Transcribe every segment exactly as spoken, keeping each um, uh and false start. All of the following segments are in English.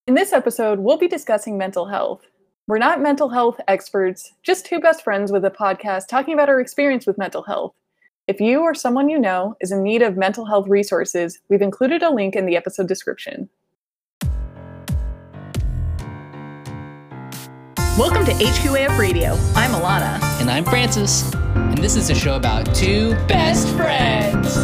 In this episode, we'll be discussing mental health. We're not mental health experts, just two best friends with a podcast talking about our experience with mental health. If you or someone you know is in need of mental health resources, we've included a link in the episode description. Welcome to H Q A F Radio. I'm Alana. And I'm Francis. And this is a show about two best friends.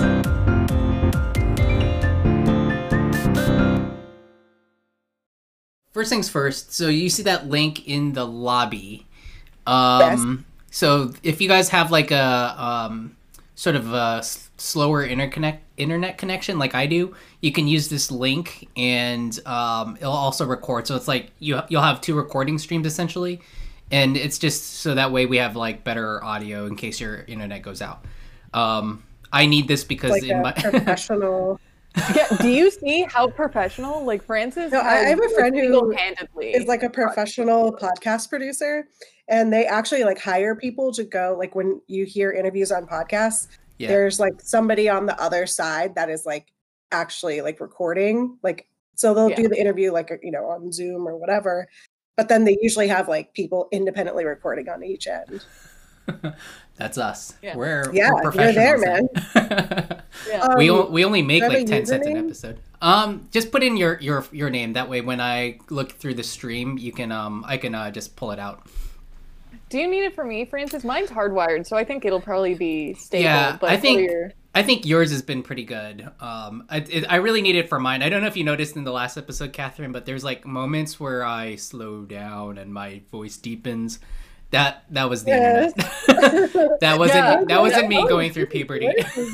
First things first, so you see that link in the lobby. Um, yes. So if you guys have like a um, sort of a s- slower interconnect internet connection like I do, you can use this link and um, it'll also record. So it's like you, you'll have two recording streams essentially. And it's just so that way we have like better audio in case your internet goes out. Um, I need this because like in a my professional... Yeah, do you see how professional? Like Francis, no, I have a friend who handedly is like a professional podcast producer, and they actually like hire people to go. Like when you hear interviews on podcasts, yeah. There's like somebody on the other side that is like actually like recording. Like so they'll yeah. do the interview like you know on Zoom or whatever, but then they usually have like people independently recording on each end. That's us. Yeah, we're, yeah, we're professionals. You're there, man. yeah. um, we o- we only make like ten cents an episode. Um, just put in your, your your name. That way, when I look through the stream, you can um I can uh, just pull it out. Do you need it for me, Francis? Mine's hardwired, so I think it'll probably be stable. Yeah, but I think your... I think yours has been pretty good. Um, I it, I really need it for mine. I don't know if you noticed in the last episode, Catherine, but there's like moments where I slow down and my voice deepens. That that was the yes. internet. that wasn't yeah, that wasn't yeah, me oh, going through puberty.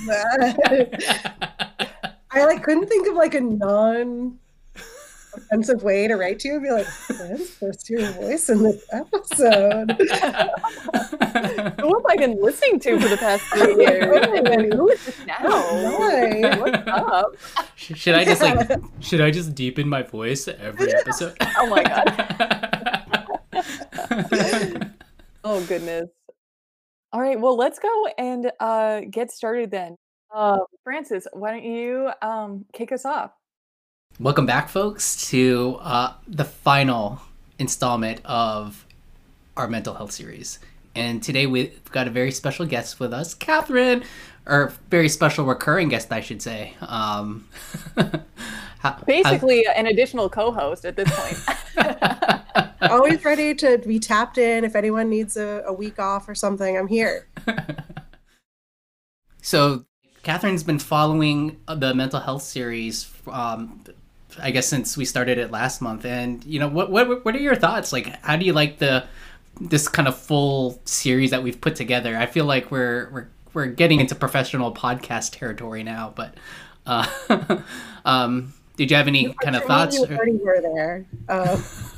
I like couldn't think of like a non offensive way to write to you and be like, "What is supposed to your voice in this episode?" Who have I been listening to for the past three years? And then who is this now? Why? What's up? Should I just like should I just deepen my voice every episode? Oh my god. Oh, goodness. All right, well, let's go and uh, get started then. Uh, Francis, why don't you um, kick us off? Welcome back, folks, to uh, the final installment of our mental health series. And today we've got a very special guest with us, Catherine, or very special recurring guest, I should say. Um, how, Basically, how... an additional co-host at this point. Always ready to be tapped in. If anyone needs a, a week off or something, I'm here. So, Catherine's been following the mental health series, um, I guess, since we started it last month. And, you know, what what what are your thoughts? Like, how do you like the this kind of full series that we've put together? I feel like we're we're we're getting into professional podcast territory now. But, uh, um, did you have any you kind of thoughts? You already were there. Uh,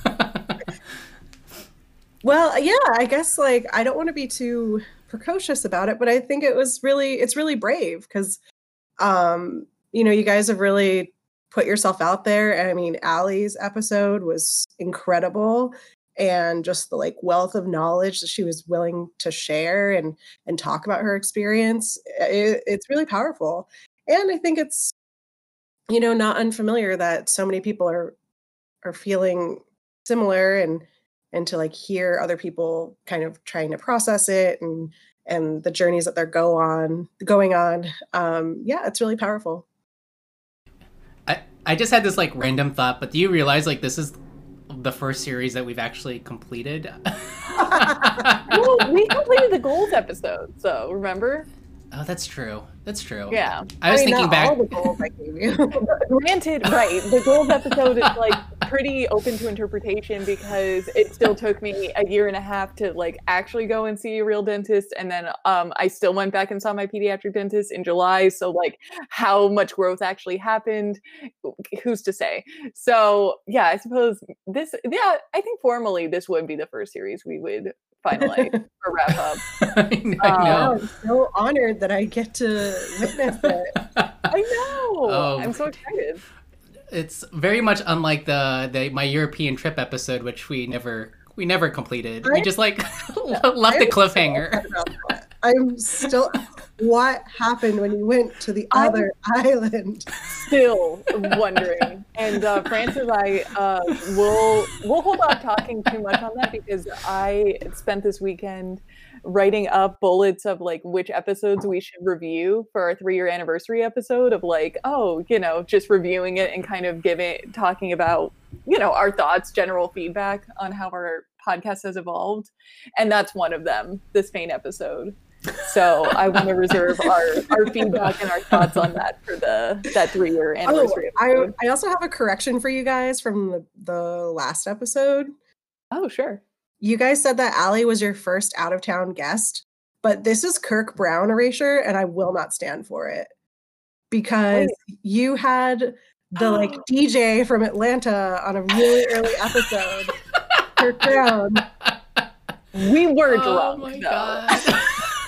Well, yeah, I guess like I don't want to be too precocious about it, but I think it was really it's really brave because um, you know, you guys have really put yourself out there. And I mean, Allie's episode was incredible, and just the like wealth of knowledge that she was willing to share and and talk about her experience. It, it's really powerful. And I think it's, you know, not unfamiliar that so many people are are feeling similar, and and to like hear other people kind of trying to process it and and the journeys that they're go on going on. Um, yeah, it's really powerful. I, I just had this like random thought, but do you realize like this is the first series that we've actually completed? Well, we completed the goals episode, so remember? Oh, that's true. That's true. Yeah. I was I mean, thinking not back. all the goals I gave you. Granted, right. The goals episode is like pretty open to interpretation because it still took me a year and a half to like actually go and see a real dentist. And then um, I still went back and saw my pediatric dentist in July. So like how much growth actually happened, who's to say? So yeah, I suppose this, yeah, I think formally this would be the first series we would finalize or wrap up. I know. Um, I'm so honored that I get to witness it. I know. Oh, I'm so excited. It's very much unlike the, the my European trip episode, which we never we never completed. I, we just like left the cliffhanger. I'm still what happened when you went to the I'm other island? Still wondering. And uh, Francis, I uh, will we'll hold off talking too much on that because I spent this weekend writing up bullets of like which episodes we should review for our three-year anniversary episode of like, oh, you know, just reviewing it and kind of giving talking about, you know, our thoughts, general feedback on how our podcast has evolved. And that's one of them, the Spain episode. So I want to reserve our, our feedback and our thoughts on that for the that three-year anniversary oh, episode. I, I also have a correction for you guys from the, the last episode. Oh, sure. You guys said that Allie was your first out-of-town guest, but this is Kirk Brown erasure, and I will not stand for it. Because Wait. you had the like D J from Atlanta on a really early episode, Kirk Brown. We were oh drunk, my though. God.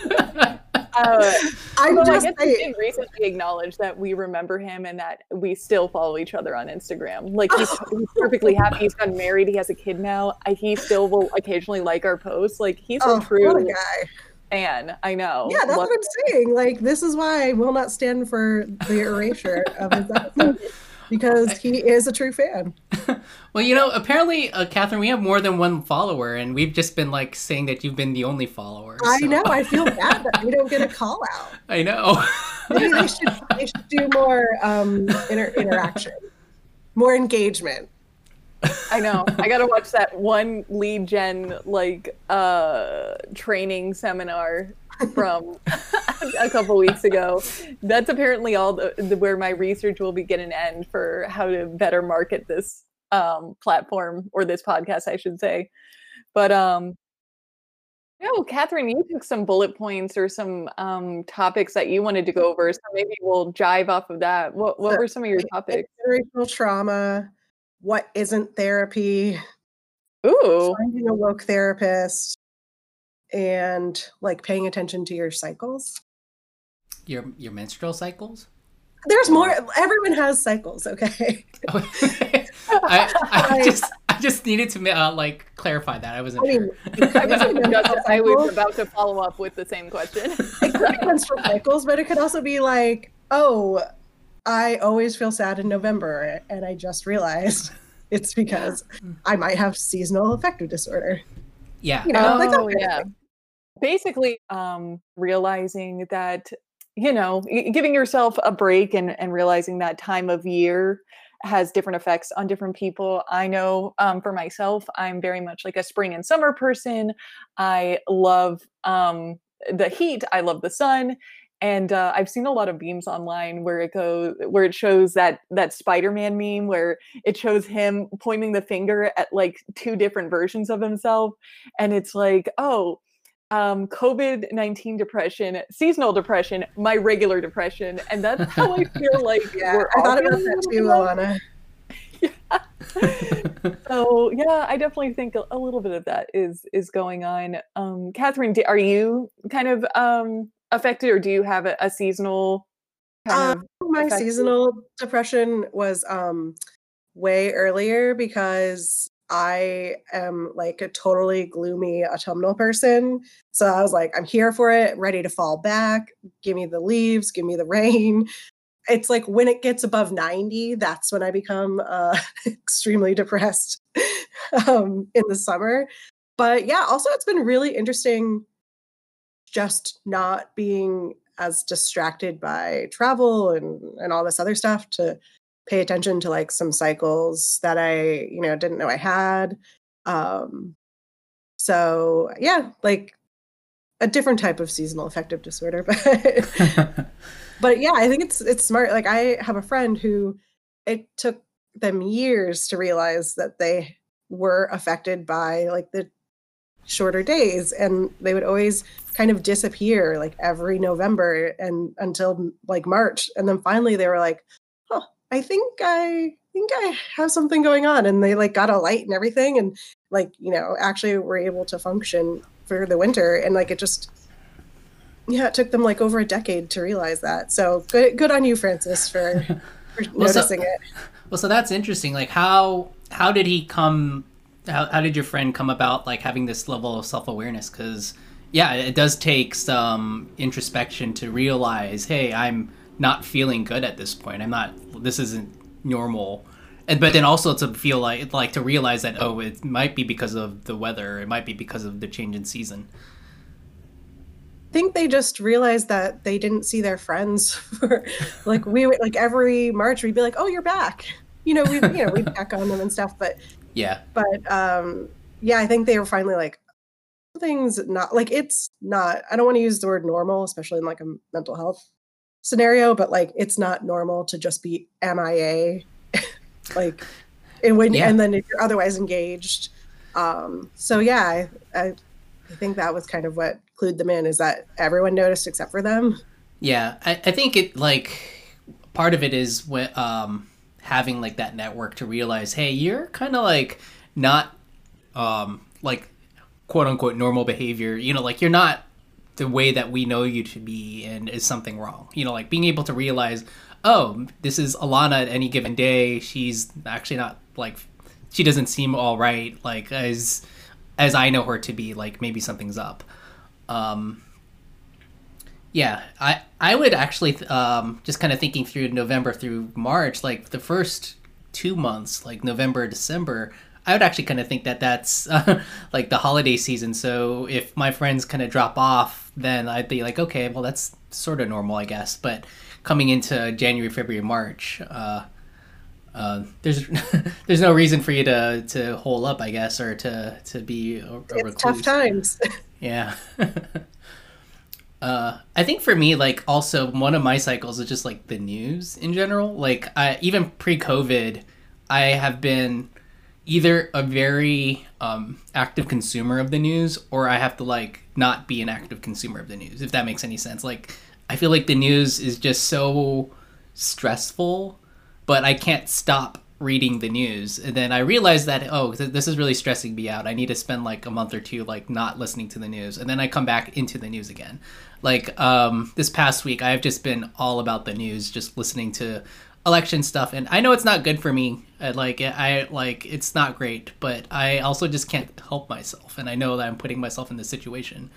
Uh, I'm well, just I guess saying. we did recently acknowledge that we remember him and that we still follow each other on Instagram. Like he's, he's perfectly happy. He's gotten married. He has a kid now. I, he still will occasionally like our posts. Like he's oh, a true what a guy. fan. I know. Yeah, that's Love what I'm saying. Like this is why I will not stand for the erasure of his episode. Because he is a true fan. Well, you know, apparently, uh, Catherine, we have more than one follower, and we've just been like saying that you've been the only follower. I so. know. I feel bad that we don't get a call out. I know. Maybe they should they should do more um, inter- interaction, more engagement. I know. I gotta watch that one lead gen like uh, training seminar from a couple weeks ago. That's apparently all the, the where my research will begin and end for how to better market this um, platform or this podcast, I should say. But um, no, Catherine, you took some bullet points or some um, topics that you wanted to go over, so maybe we'll jive off of that. What what So, were some of your topics? Generational trauma. What isn't therapy? Ooh, Finding a woke therapist. And like paying attention to your cycles. Your your menstrual cycles? There's more. Everyone has cycles, okay? I, I just I just needed to uh, like clarify that. I wasn't I mean, sure. I was, just, I was about to follow up with the same question. It could be menstrual cycles, but it could also be like, oh, I always feel sad in November, and I just realized it's because I might have seasonal affective disorder. Yeah. You know, oh, like that yeah. Basically, um, realizing that, you know, giving yourself a break and, and realizing that time of year has different effects on different people. I know um, for myself, I'm very much like a spring and summer person. I love um, the heat. I love the sun. And uh, I've seen a lot of memes online where it goes, where it shows that that Spider-Man meme where it shows him pointing the finger at like two different versions of himself, and it's like, oh, um, COVID nineteen depression, seasonal depression, my regular depression, and that's how I feel like. Yeah, we're I all thought about feeling that too, like. Alana. Yeah. So yeah, I definitely think a, a little bit of that is is going on. Um, Catherine, do, are you kind of um, affected, or do you have a, a seasonal kind Um, of my affected? seasonal depression was um, way earlier because I am like a totally gloomy autumnal person. So I was like, I'm here for it, ready to fall back. Give me the leaves, give me the rain. It's like when it gets above ninety, that's when I become uh, extremely depressed um, in the summer. But yeah, also it's been really interesting just not being as distracted by travel and, and all this other stuff to pay attention to like some cycles that I, you know, didn't know I had. Um, so yeah, like a different type of seasonal affective disorder, but but yeah, I think it's it's smart. Like I have a friend who it took them years to realize that they were affected by like the shorter days, and they would always kind of disappear like every November and until like March, and then finally they were like, oh, I think I think I have something going on, and they like got a light and everything, and like, you know, actually were able to function for the winter. And like it just, yeah, it took them like over a decade to realize that. So good good on you, Francis, for, for well, noticing so, it. Well, so that's interesting. Like how how did he come how, how did your friend come about like having this level of self-awareness? Because Yeah, it does take some introspection to realize, hey, I'm not feeling good at this point. I'm not. This isn't normal. And but then also to feel like like to realize that, oh, it might be because of the weather. It might be because of the change in season. I think they just realized that they didn't see their friends for like we would like every March we'd be like, oh, you're back. You know, we you know we'd check on them and stuff. But Yeah. but um, yeah, I think they were finally like, things not like it's not. I don't want to use the word normal, especially in like a mental health scenario, but like it's not normal to just be M I A, like, and when Yeah. and then if you're otherwise engaged. Um, so yeah, I, I I think that was kind of what clued them in, is that everyone noticed except for them. Yeah, I, I think it like part of it is when, um, having like that network to realize, hey, you're kind of like not um, like quote unquote normal behavior. You know, like you're not the way that we know you to be, and is something wrong. You know, like being able to realize, oh, this is Alana at any given day. She's actually not like she doesn't seem all right. Like as as I know her to be, like maybe something's up. Um, yeah, I I would actually um, just kind of thinking through November through March, like the first two months, like November, December, I would actually kind of think that that's uh, like the holiday season. So if my friends kind of drop off, then I'd be like, okay, well that's sort of normal, I guess. But coming into January, February, March, uh, uh, there's there's no reason for you to to hole up, I guess, or to to be a, a It's recluse. tough times. Yeah. uh, I think for me, like, also one of my cycles is just like the news in general. Like, I even pre-COVID, I have been either a very um, active consumer of the news, or I have to like not be an active consumer of the news, if that makes any sense. Like, I feel like the news is just so stressful, but I can't stop reading the news. And then I realized that, oh, th- this is really stressing me out. I need to spend like a month or two like not listening to the news, and then I come back into the news again. Like um this past week I've just been all about the news, just listening to election stuff, and I know it's not good for me. Uh, like I like it's not great, but I also just can't help myself, and I know that I'm putting myself in this situation.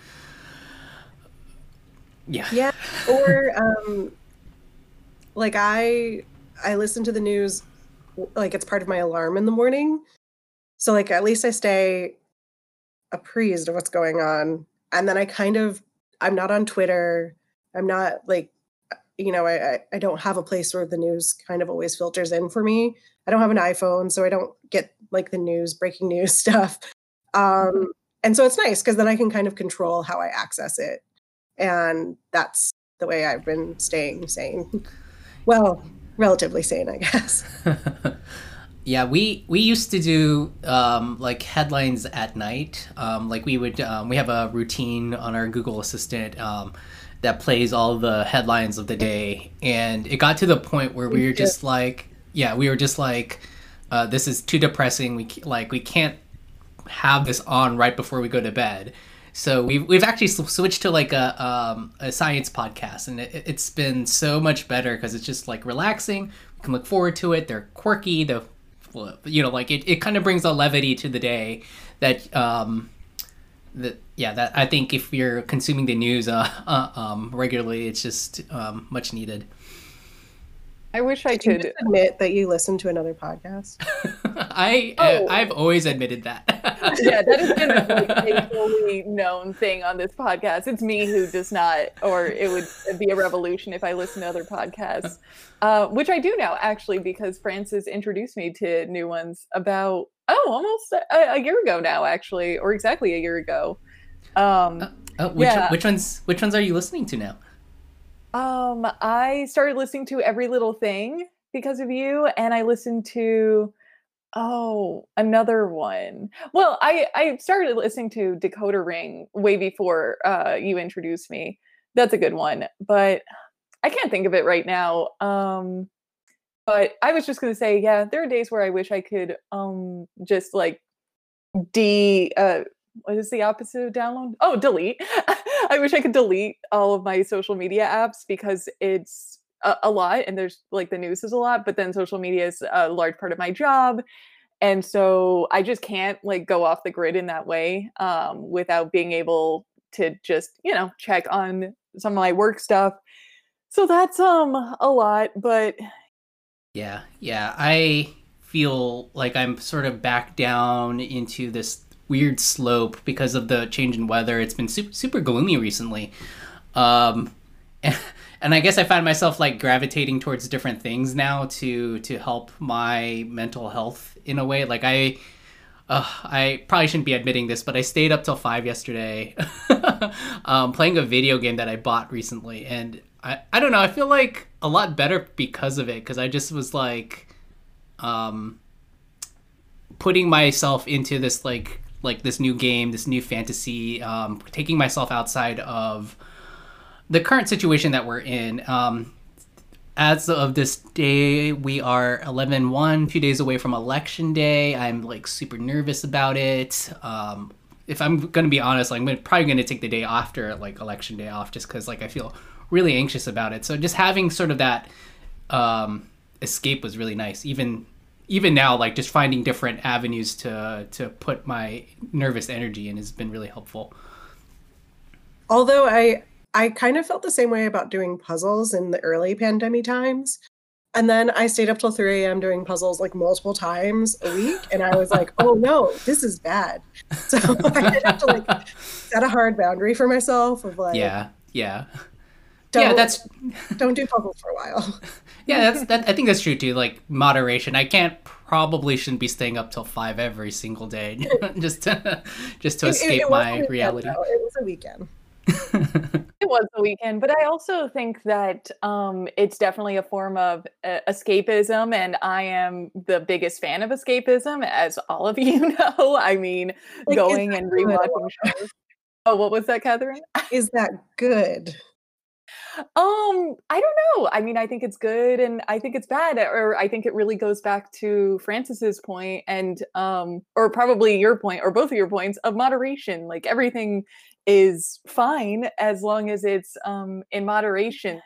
Yeah. Yeah, or um, like I I listen to the news like it's part of my alarm in the morning. So like at least I stay apprised of what's going on. And then I kind of I'm not on Twitter. I'm not like you know, I, I I don't have a place where the news kind of always filters in for me. I don't have an iPhone, so I don't get like the news, breaking news stuff. Um, and so it's nice because then I can kind of control how I access it. And that's the way I've been staying sane. Well, relatively sane, I guess. Yeah, we we used to do um, like headlines at night. Um, like we would um, we have a routine on our Google Assistant um, that plays all the headlines of the day, and it got to the point where we were just like, yeah, we were just like, uh, this is too depressing. We c- like we can't have this on right before we go to bed. So we've we've actually s- switched to like a um, a science podcast, and it, it's been so much better because it's just like relaxing. We can look forward to it. They're quirky. The you know like it, it kind of brings a levity to the day that um that yeah that I think if you're consuming the news uh, uh um regularly, it's just um much needed. I wish I Can you could. just admit that you listen to another podcast? I Oh. uh, I've always admitted that. Yeah, that has been like a fully known thing on this podcast. It's me who does not, or it would be a revolution if I listen to other podcasts, uh, which I do now actually because Francis introduced me to new ones about oh almost a, a year ago now actually, or exactly a year ago. Um, Oh, which Yeah. which ones which ones are you listening to now? um, I started listening to Every Little Thing because of you, and I listened to oh, another one. Well, I I started listening to Decoder Ring way before uh, you introduced me. That's a good one, but I can't think of it right now. Um, but I was just gonna say, yeah, there are days where I wish I could um just like de uh what is the opposite of download? Oh, delete. I wish I could delete all of my social media apps because it's a, a lot and there's like the news is a lot, but then social media is a large part of my job. And so I just can't like go off the grid in that way um, without being able to just, you know, check on some of my work stuff. So that's um a lot, but yeah, yeah, I feel like I'm sort of back down into this weird slope because of the change in weather. It's been super, super gloomy recently. Um, and, and I guess I find myself like gravitating towards different things now to to help my mental health in a way. Like I uh, I probably shouldn't be admitting this, but I stayed up till five yesterday um, playing a video game that I bought recently. And I, I don't know, I feel like a lot better because of it, because I just was like um, putting myself into this like like this new game, this new fantasy, um, taking myself outside of the current situation that we're in. Um, as of this day, we are eleven one, a few days away from election day. I'm like super nervous about it. Um, if I'm going to be honest, like, I'm probably going to take the day after like election day off, just because like I feel really anxious about it. So just having sort of that um, escape was really nice. Even even now, like just finding different avenues to to put my nervous energy in has been really helpful. Although I I kind of felt the same way about doing puzzles in the early pandemic times. And then I stayed up till three a.m. doing puzzles like multiple times a week. And I was like, oh no, this is bad. So I did have to like set a hard boundary for myself of like, yeah, yeah. Don't, yeah, that's don't do puzzles for a while. Yeah, that's that. I think that's true too. Like moderation. I can't probably shouldn't be staying up till five every single day just to just to It- escape it, it my wasn't a reality. weekend, though. It was a weekend. it was the weekend. But I also think that um, it's definitely a form of uh, escapism, and I am the biggest fan of escapism, as all of you know. I mean, Like, is going that and good? rewatching shows. Oh, what was that, Catherine? Is that good? Um, I don't know. I mean, I think it's good and I think it's bad, or I think it really goes back to Francis's point and um or probably your point or both of your points of moderation. Like everything is fine as long as it's um in moderation.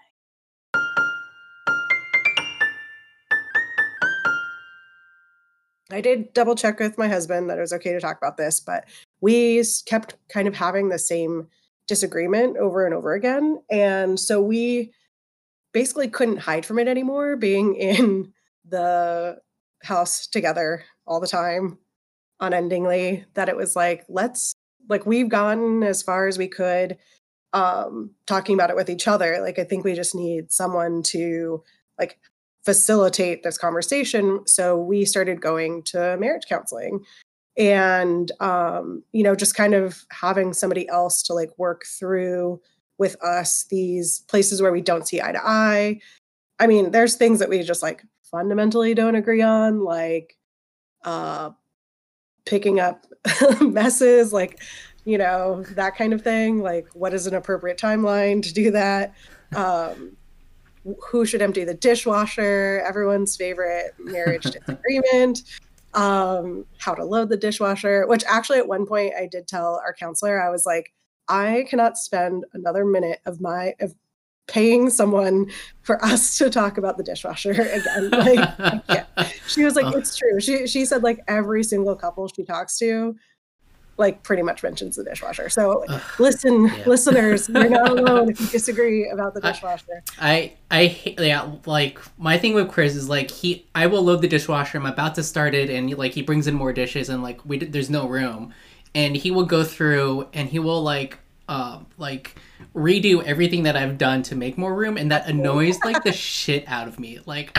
I did double check with my husband that it was okay to talk about this, but we s- kept kind of having the same disagreement over and over again. And so we basically couldn't hide from it anymore, being in the house together all the time, unendingly, that it was like, let's, like, we've gone as far as we could um, talking about it with each other. Like, I think we just need someone to, like, facilitate this conversation. So we started going to marriage counseling and, um, you know, just kind of having somebody else to like work through with us these places where we don't see eye to eye. I mean, there's things that we just like fundamentally don't agree on, like uh, picking up messes, like, you know, that kind of thing. Like, what is an appropriate timeline to do that? Um, who should empty the dishwasher, everyone's favorite marriage disagreement, um, how to load the dishwasher, which actually at one point I did tell our counselor, I was like, I cannot spend another minute of my, of paying someone for us to talk about the dishwasher again. Like, yeah. She was like, it's true. She, she said like every single couple she talks to, like pretty much mentions the dishwasher. So listen, yeah. listeners, you're not alone if you disagree about the dishwasher. I, I hate, yeah, like my thing with Chris is like, he, I will load the dishwasher. I'm about to start it. And like, he brings in more dishes and like, we, there's no room. And he will go through and he will like, uh, like redo everything that I've done to make more room. And that annoys like the shit out of me. Like,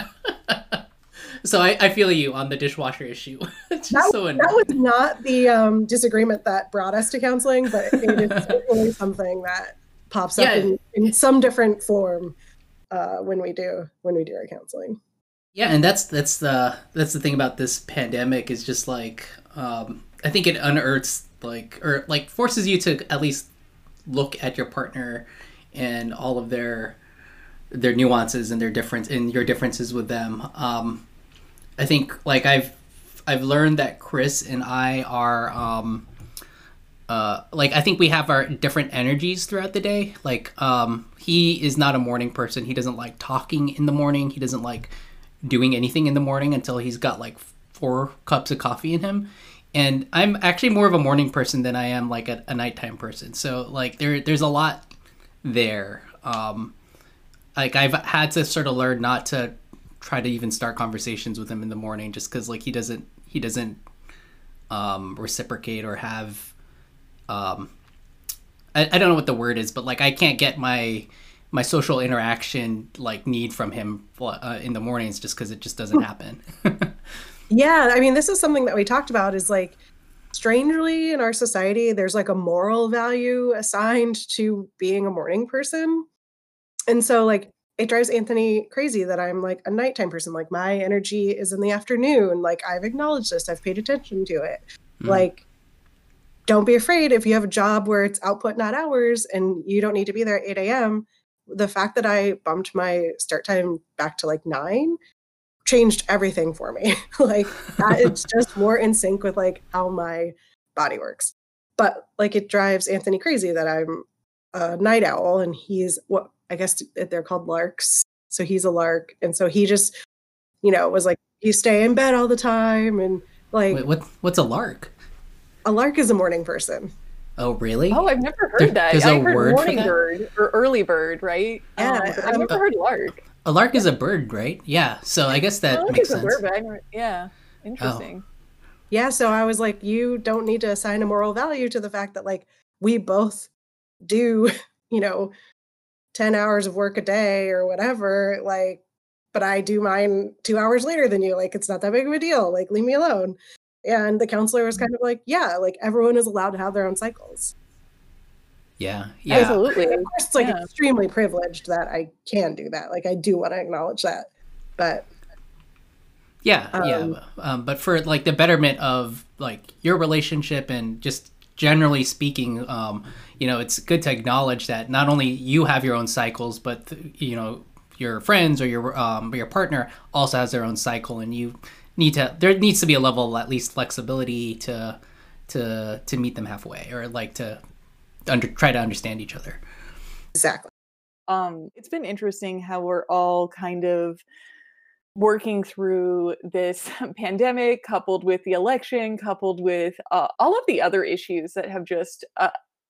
so I, I feel you on the dishwasher issue. It's just that, so annoying. That was not the um, disagreement that brought us to counseling, but it is certainly something that pops up yeah. in, in some different form uh, when we do when we do our counseling. Yeah, and that's that's the that's the thing about this pandemic is just like um, I think it unearths like or like forces you to at least look at your partner and all of their their nuances and their difference and your differences with them. Um, I think like I've I've learned that Chris and I are um uh like I think we have our different energies throughout the day. Like um he is not a morning person. He doesn't like talking in the morning. He doesn't like doing anything in the morning until he's got like four cups of coffee in him. and I'm actually more of a morning person than I am like a, a nighttime person. So like there there's a lot there. Um, like I've had to sort of learn not to try to even start conversations with him in the morning, just because like he doesn't he doesn't um, reciprocate or have um, I, I don't know what the word is, but like I can't get my my social interaction like need from him uh, in the mornings just because it just doesn't happen. Yeah, I mean, this is something that we talked about is like, strangely in our society, there's like a moral value assigned to being a morning person. And so like it drives Anthony crazy that I'm like a nighttime person. Like my energy is in the afternoon. Like I've acknowledged this, I've paid attention to it. Mm. Like, don't be afraid if you have a job where it's output, not hours, and you don't need to be there at eight a.m. The fact that I bumped my start time back to like nine changed everything for me. Like that, it's just more in sync with like how my body works. But like it drives Anthony crazy that I'm a night owl and he's what I guess they're called larks. So he's a lark. And so he just, you know, was like, you stay in bed all the time. And like, Wait, what, what's a lark? A lark is a morning person. Oh, really? Oh, I've never heard there, that. There's I a heard word morning for that? bird or early bird, right? Yeah, um, I've never uh, heard lark. A lark is a bird, right? Yeah. So I guess that Oh, makes it's a sense. bird, but I never, yeah, interesting. Oh. Yeah, so I was like, you don't need to assign a moral value to the fact that like we both do, you know, ten hours of work a day or whatever, like, but I do mine two hours later than you. Like, it's not that big of a deal. Like, leave me alone. And the counselor was kind of like, yeah, like everyone is allowed to have their own cycles. Yeah, yeah. Absolutely. Of course, it's like yeah. extremely privileged that I can do that. Like, I do want to acknowledge that. But yeah, um, yeah. Um, but for like the betterment of like your relationship and just generally speaking, um, you know, it's good to acknowledge that not only you have your own cycles, but you know, your friends or your um, your partner also has their own cycle, and you need to. There needs to be a level of at least flexibility to to to meet them halfway, or like to under try to understand each other. Exactly. Um, it's been interesting how we're all kind of working through this pandemic, coupled with the election, coupled with uh, all of the other issues that have just uh,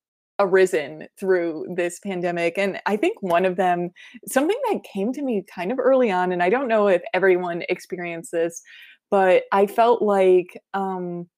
arisen through this pandemic. And I think one of them, something that came to me kind of early on, and I don't know if everyone experienced this, but I felt like um,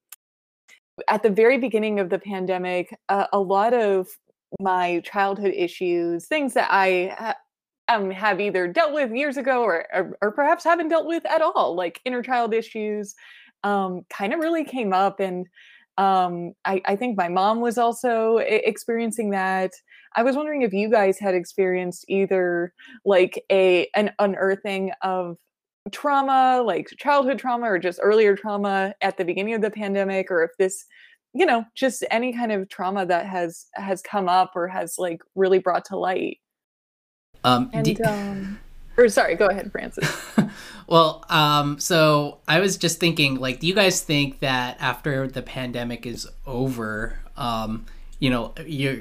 at the very beginning of the pandemic, uh, a lot of my childhood issues, things that I ha- um, have either dealt with years ago or, or, or perhaps haven't dealt with at all, like inner child issues, um, kind of really came up. And um, I, I think my mom was also I- experiencing that. I was wondering if you guys had experienced either like a an unearthing of trauma, like childhood trauma or just earlier trauma at the beginning of the pandemic, or if this, you know, just any kind of trauma that has has come up or has like really brought to light. Um, and d- um or sorry, go ahead, Francis. Well, um, so I was just thinking, like, do you guys think that after the pandemic is over, um, you know, you're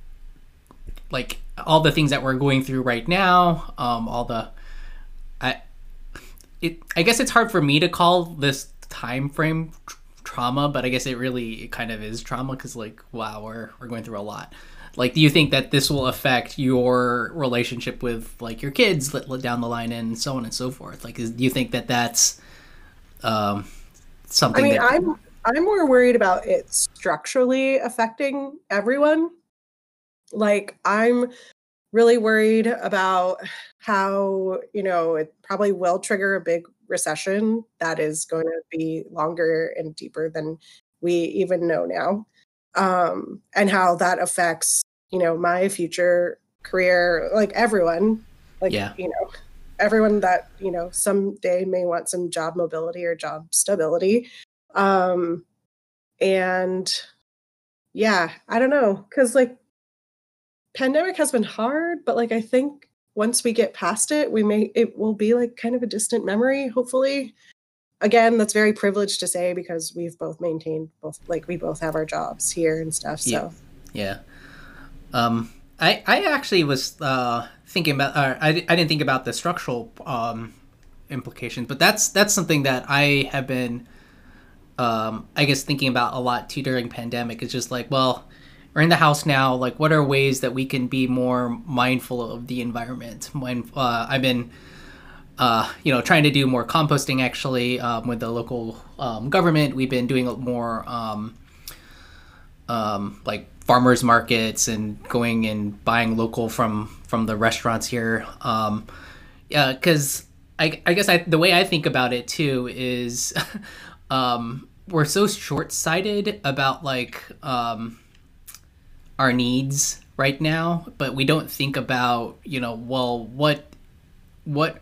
like all the things that we're going through right now, um, all the, I, it, I guess it's hard for me to call this time frame tr- trauma, but I guess it really it kind of is trauma because, like, wow, we're we're going through a lot. Like, do you think that this will affect your relationship with like your kids down the line and so on and so forth? Like, is, do you think that that's um, something? I mean, that... I'm I'm more worried about it structurally affecting everyone. Like, I'm really worried about how, you know, it probably will trigger a big recession that is going to be longer and deeper than we even know now. Um, and how that affects, you know, my future career, like everyone, like, yeah. you know, everyone that, you know, someday may want some job mobility or job stability. Um, and yeah, I don't know. Cause like pandemic has been hard, but like, I think once we get past it, we may, it will be like kind of a distant memory, hopefully. Again, that's very privileged to say because we've both maintained both, like we both have our jobs here and stuff. So yeah, yeah. Um, I I actually was uh, thinking about. Uh, I I didn't think about the structural um, implications, but that's that's something that I have been um, I guess thinking about a lot too during pandemic is just like, well, we're in the house now. Like, what are ways that we can be more mindful of the environment? When uh, I've been, uh, you know, trying to do more composting actually um, with the local um, government. We've been doing more um, um, like farmers markets and going and buying local from from the restaurants here. Um, yeah, because I, I guess I, the way I think about it too is um, we're so short-sighted about like um, our needs right now, but we don't think about, you know, well, what what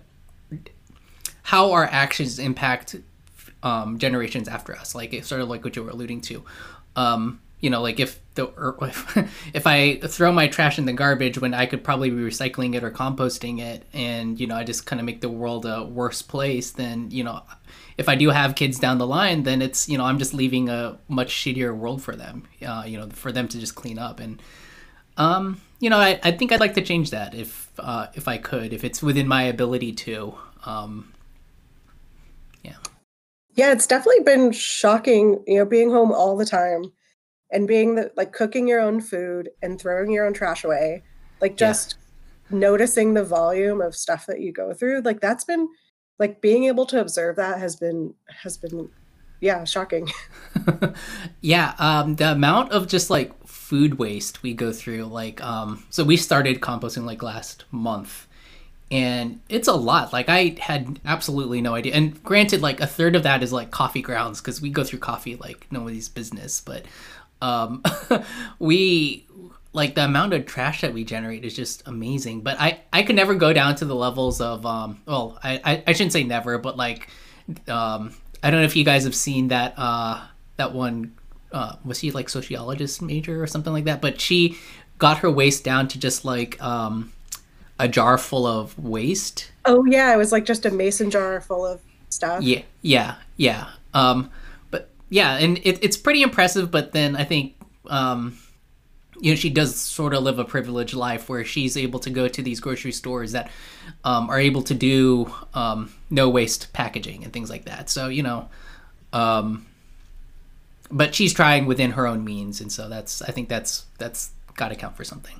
how our actions impact um, generations after us. Like it's sort of like what you were alluding to. Um, you know, like if the if, if I throw my trash in the garbage when I could probably be recycling it or composting it, and you know, I just kind of make the world a worse place, then you know, if I do have kids down the line, then it's, you know, I'm just leaving a much shittier world for them. Uh, you know, for them to just clean up. And um, you know, I, I think I'd like to change that if uh, if I could, if it's within my ability to. Um, yeah. Yeah, it's definitely been shocking, you know, being home all the time. And being the, like cooking your own food and throwing your own trash away, like just yeah. noticing the volume of stuff that you go through, like that's been like being able to observe that has been has been yeah, shocking. Yeah, um, the amount of just like food waste we go through, like um, so we started composting like last month. And it's a lot. Like I had absolutely no idea. And granted, like a third of that is like coffee grounds because we go through coffee like nobody's business. But um, we like the amount of trash that we generate is just amazing. But I, I could never go down to the levels of um, well, I, I, I shouldn't say never, but like um, I don't know if you guys have seen that uh, that one. Uh, was she like sociologist major or something like that? But she got her waste down to just like um, a jar full of waste. Oh yeah, it was like just a mason jar full of stuff. Yeah, yeah, yeah. Um, but yeah, and it, it's pretty impressive. But then I think um, you know, she does sort of live a privileged life where she's able to go to these grocery stores that um, are able to do um, no waste packaging and things like that. So you know, um, but she's trying within her own means, and so that's I think that's that's got to count for something.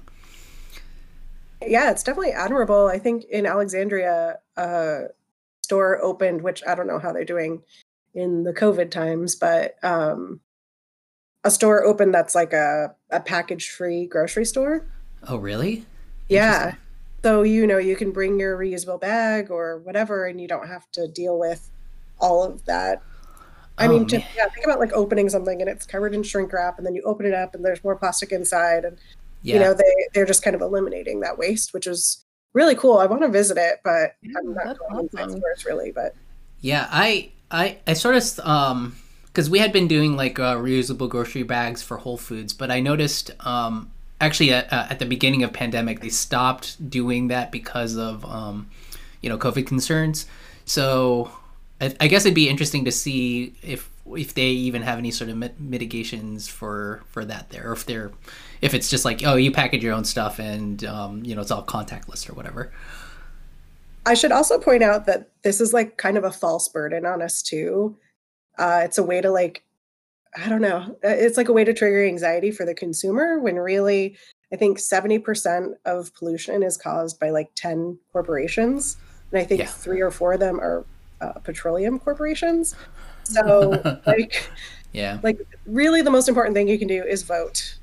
Yeah, it's definitely admirable. I think in Alexandria, a store opened, which I don't know how they're doing in the COVID times, but um, a store opened that's like a, a package-free grocery store. Oh, really? Yeah. So, you know, you can bring your reusable bag or whatever, and you don't have to deal with all of that. I oh, mean, just, yeah, think about like opening something and it's covered in shrink wrap, and then you open it up and there's more plastic inside, and yeah. you know, they, they're just kind of eliminating that waste, which is really cool. I want to visit it, but yeah, I'm not going awesome. to stores really, but. Yeah, I, I, I sort of, um, because we had been doing like uh, reusable grocery bags for Whole Foods, but I noticed um, actually at, uh, at the beginning of pandemic, they stopped doing that because of, um, you know, COVID concerns. So I, I guess it'd be interesting to see if if they even have any sort of mit- mitigations for, for that there, or if they're, if it's just like, oh, you package your own stuff and, um, you know, it's all contactless or whatever. I should also point out that this is like kind of a false burden on us too. Uh, it's a way to like, I don't know, it's like a way to trigger anxiety for the consumer when really, I think seventy percent of pollution is caused by like ten corporations. And I think yeah. three or four of them are uh, petroleum corporations. So like, yeah, like really the most important thing you can do is vote.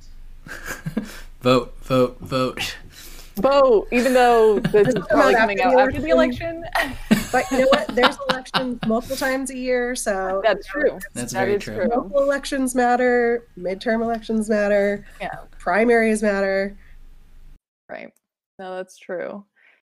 vote, vote, vote. Vote, even though this is probably coming out after the election. But you know what? There's elections multiple times a year, so that's true. That's that very is true. true. Local elections matter. Midterm elections matter. Yeah. Primaries matter. Right. No, that's true.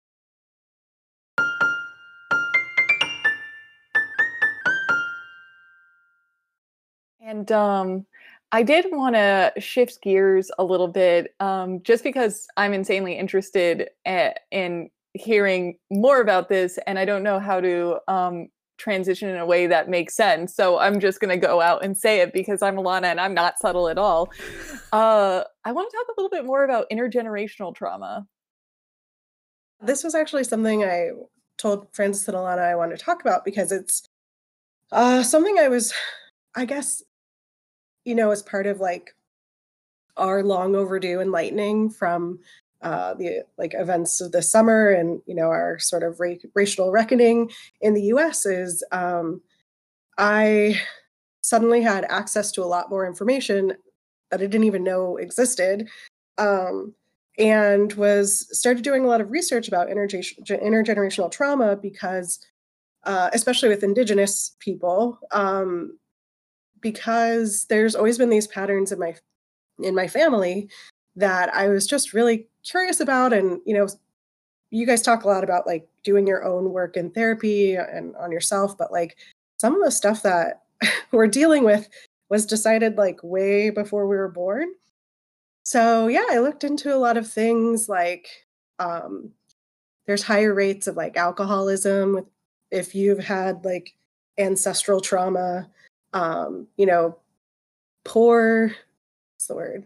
And um, I did want to shift gears a little bit, um, just because I'm insanely interested at, in hearing more about this, and I don't know how to um, transition in a way that makes sense. So I'm just going to go out and say it because I'm Alana and I'm not subtle at all. Uh, I want to talk a little bit more about intergenerational trauma. This was actually something I told Francis and Alana I wanted to talk about because it's uh, something I was I guess, you know, as part of like our long overdue enlightening from uh, the like events of the summer and, you know, our sort of ra- racial reckoning in the U S is um, I suddenly had access to a lot more information that I didn't even know existed, um, and was started doing a lot of research about interge- intergenerational trauma because, uh, especially with Indigenous people, um, because there's always been these patterns in my in my family that I was just really curious about, and you know, you guys talk a lot about like doing your own work in therapy and on yourself, but like some of the stuff that we're dealing with was decided like way before we were born. So yeah, I looked into a lot of things like um, there's higher rates of like alcoholism with- if you've had like ancestral trauma, um, you know, poor, what's the word?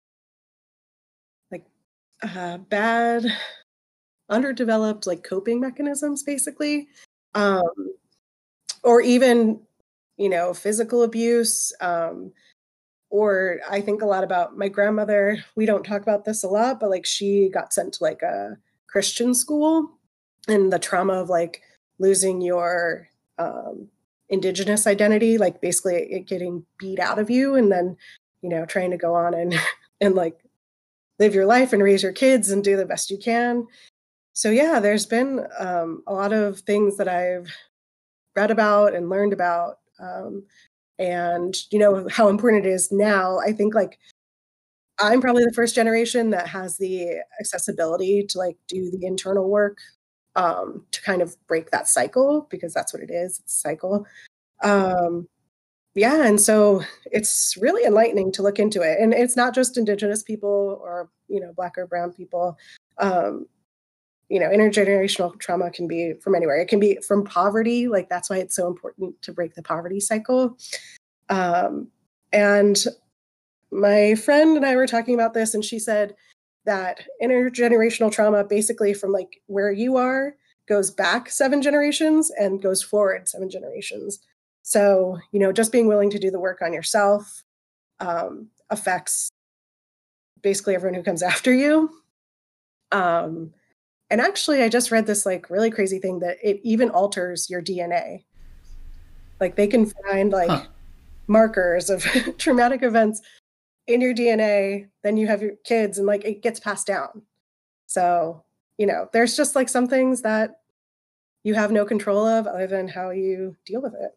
Like uh, bad, underdeveloped like coping mechanisms, basically. Um, or even, you know, physical abuse. Um, or I think a lot about my grandmother. We don't talk about this a lot, but like she got sent to like a Christian school, and the trauma of like losing your um, indigenous identity, like basically it getting beat out of you, and then you know trying to go on and and like live your life and raise your kids and do the best you can. So yeah, there's been um, a lot of things that I've read about and learned about. Um, and you know how important it is now. I think like I'm probably the first generation that has the accessibility to like do the internal work um, to kind of break that cycle, because that's what it is. It's a cycle. Um, yeah, and so it's really enlightening to look into it. And it's not just Indigenous people or you know Black or Brown people. Um, you know, intergenerational trauma can be from anywhere. It can be from poverty. Like that's why it's so important to break the poverty cycle. Um, and my friend and I were talking about this, and she said that intergenerational trauma, basically from like where you are, goes back seven generations and goes forward seven generations. So, you know, just being willing to do the work on yourself um, affects basically everyone who comes after you. Um, and actually, I just read this like really crazy thing that it even alters your D N A. Like they can find like Huh. markers of traumatic events in your D N A, then you have your kids and like it gets passed down. So, you know, there's just like some things that you have no control of other than how you deal with it.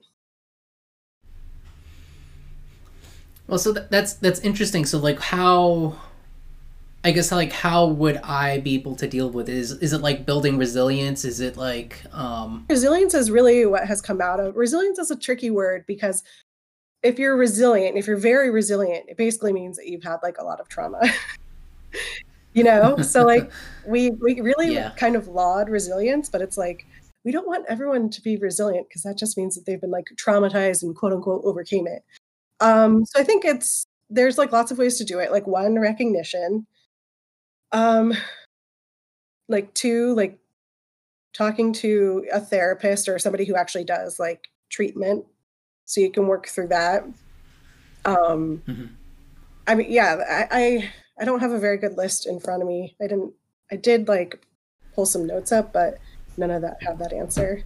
Well, so th- that's that's interesting. So like how I guess like how would I be able to deal with it? Is is it like building resilience? Is it like um Resilience is really what has come out of resilience is a tricky word because if you're resilient, if you're very resilient, it basically means that you've had like a lot of trauma. You know? So like we we really yeah. kind of laud resilience, but it's like we don't want everyone to be resilient because that just means that they've been like traumatized and quote unquote overcame it. Um, so I think it's there's like lots of ways to do it. Like one, recognition. Um, like two, like talking to a therapist or somebody who actually does like treatment so you can work through that. Um, Mm-hmm. I mean, yeah, I, I I don't have a very good list in front of me. I didn't I did like pull some notes up, but none of that have that answer.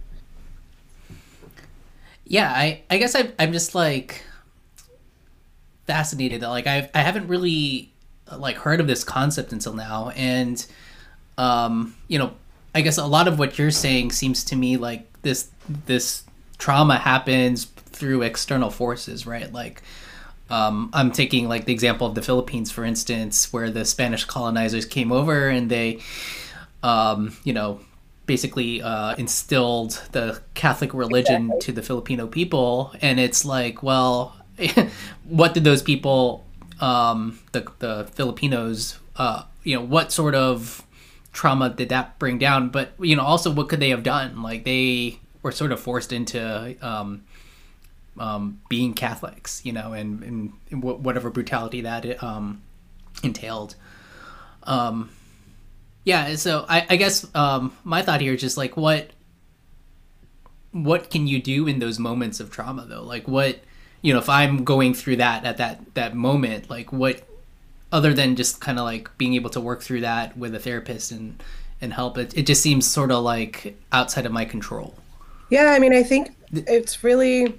Yeah, I I guess I I'm just like fascinated that like I I haven't really like heard of this concept until now, and um you know I guess a lot of what you're saying seems to me like this this trauma happens through external forces, right? Like um, I'm taking like the example of the Philippines, for instance, where the Spanish colonizers came over and they, um, you know, basically uh, instilled the Catholic religion Exactly. to the Filipino people, and it's like, well, what did those people, um, the the Filipinos, uh, you know, what sort of trauma did that bring down? But you know, also, what could they have done? Like they were sort of forced into um, um, being Catholics, you know, and, and whatever brutality that um, entailed. Um, yeah, so I, I guess um, my thought here is just like, what what can you do in those moments of trauma, though? Like, what you know, if I'm going through that at that that moment, like what other than just kind of like being able to work through that with a therapist and and help it, it just seems sort of like outside of my control. Yeah, I mean, I think it's really,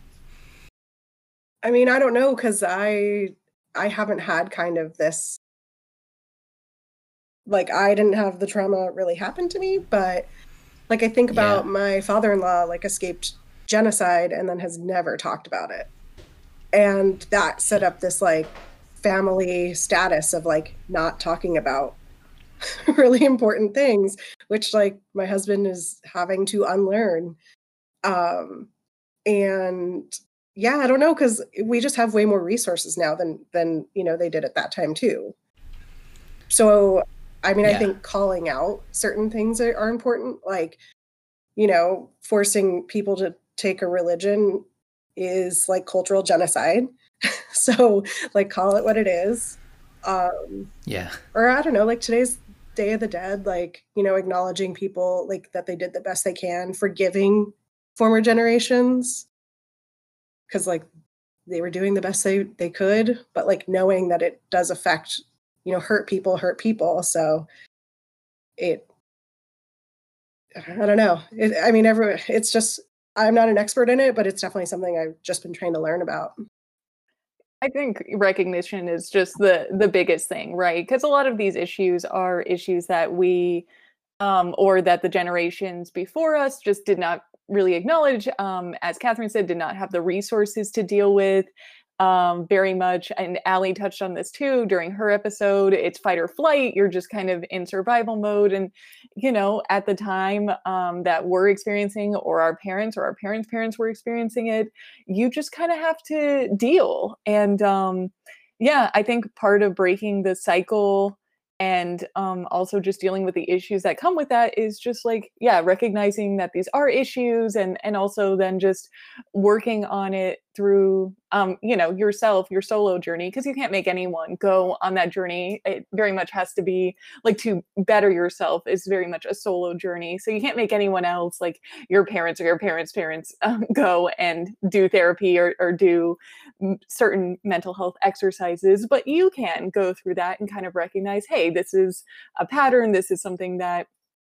I mean, I don't know, because I I haven't had kind of this, like, I didn't have the trauma really happen to me, but like I think about Yeah. my father-in-law, like escaped genocide and then has never talked about it. And that set up this like family status of like not talking about really important things, which like my husband is having to unlearn. Um, and yeah, I don't know, because we just have way more resources now than than you know they did at that time too. So, I mean, I Yeah. think calling out certain things are, are important, like you know, forcing people to take a religion is like cultural genocide. So, like, call it what it is. Um, Yeah. or I don't know, like today's Day of the Dead, like, you know, acknowledging people like that they did the best they can, forgiving former generations because like they were doing the best they they could, but like knowing that it does affect, you know, hurt people, hurt people. So it, I don't know. It, I mean, every it's just I'm not an expert in it, but it's definitely something I've just been trying to learn about. I think recognition is just the the biggest thing, right? Because a lot of these issues are issues that we um, or that the generations before us just did not really acknowledge. Um, as Catherine said, did not have the resources to deal with. Um, very much, and Allie touched on this too during her episode. It's fight or flight. You're just kind of in survival mode, and you know, at the time um, that we're experiencing, or our parents or our parents' parents were experiencing it, you just kind of have to deal. And um, yeah, I think part of breaking the cycle and um, also just dealing with the issues that come with that is just like, yeah, recognizing that these are issues, and and also then just working on it through um, you know, yourself, your solo journey, because you can't make anyone go on that journey. It very much has to be like, to better yourself is very much a solo journey, so you can't make anyone else, like your parents or your parents parents um, go and do therapy or, or do certain mental health exercises, but you can go through that and kind of recognize, hey, this is a pattern, this is something that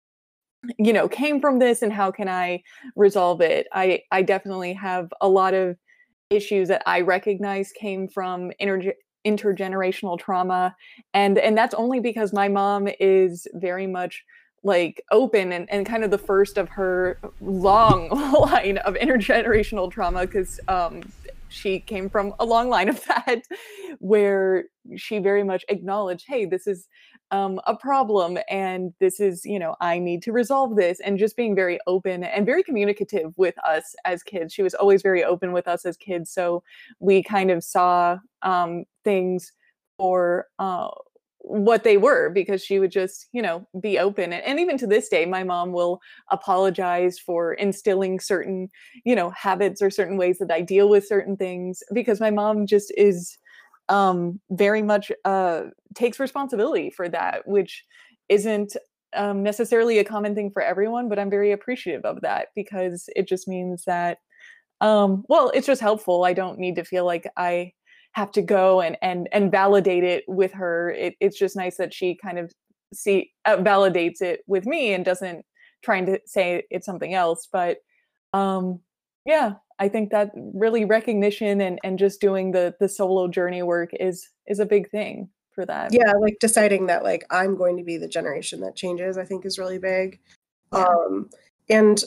you know came from this, and how can I resolve it. i i definitely have a lot of issues that I recognize came from inter- intergenerational trauma, and and that's only because my mom is very much like open, and, and kind of the first of her long line of intergenerational trauma, because um she came from a long line of that, where she very much acknowledged, hey, this is um, a problem, and this is, you know, I need to resolve this, and just being very open and very communicative with us as kids. She was always very open with us as kids, so we kind of saw um, things for uh, what they were, because she would just, you know, be open. And, and even to this day, my mom will apologize for instilling certain, you know, habits or certain ways that I deal with certain things, because my mom just is um, very much uh, takes responsibility for that, which isn't um, necessarily a common thing for everyone, but I'm very appreciative of that, because it just means that, um, well, it's just helpful. I don't need to feel like I have to go and and and validate it with her. It, it's just nice that she kind of see uh, validates it with me and doesn't trying to say it's something else. But um, yeah, I think that really recognition and and just doing the the solo journey work is is a big thing for that. Yeah, like deciding that like I'm going to be the generation that changes, I think is really big. Yeah. Um, and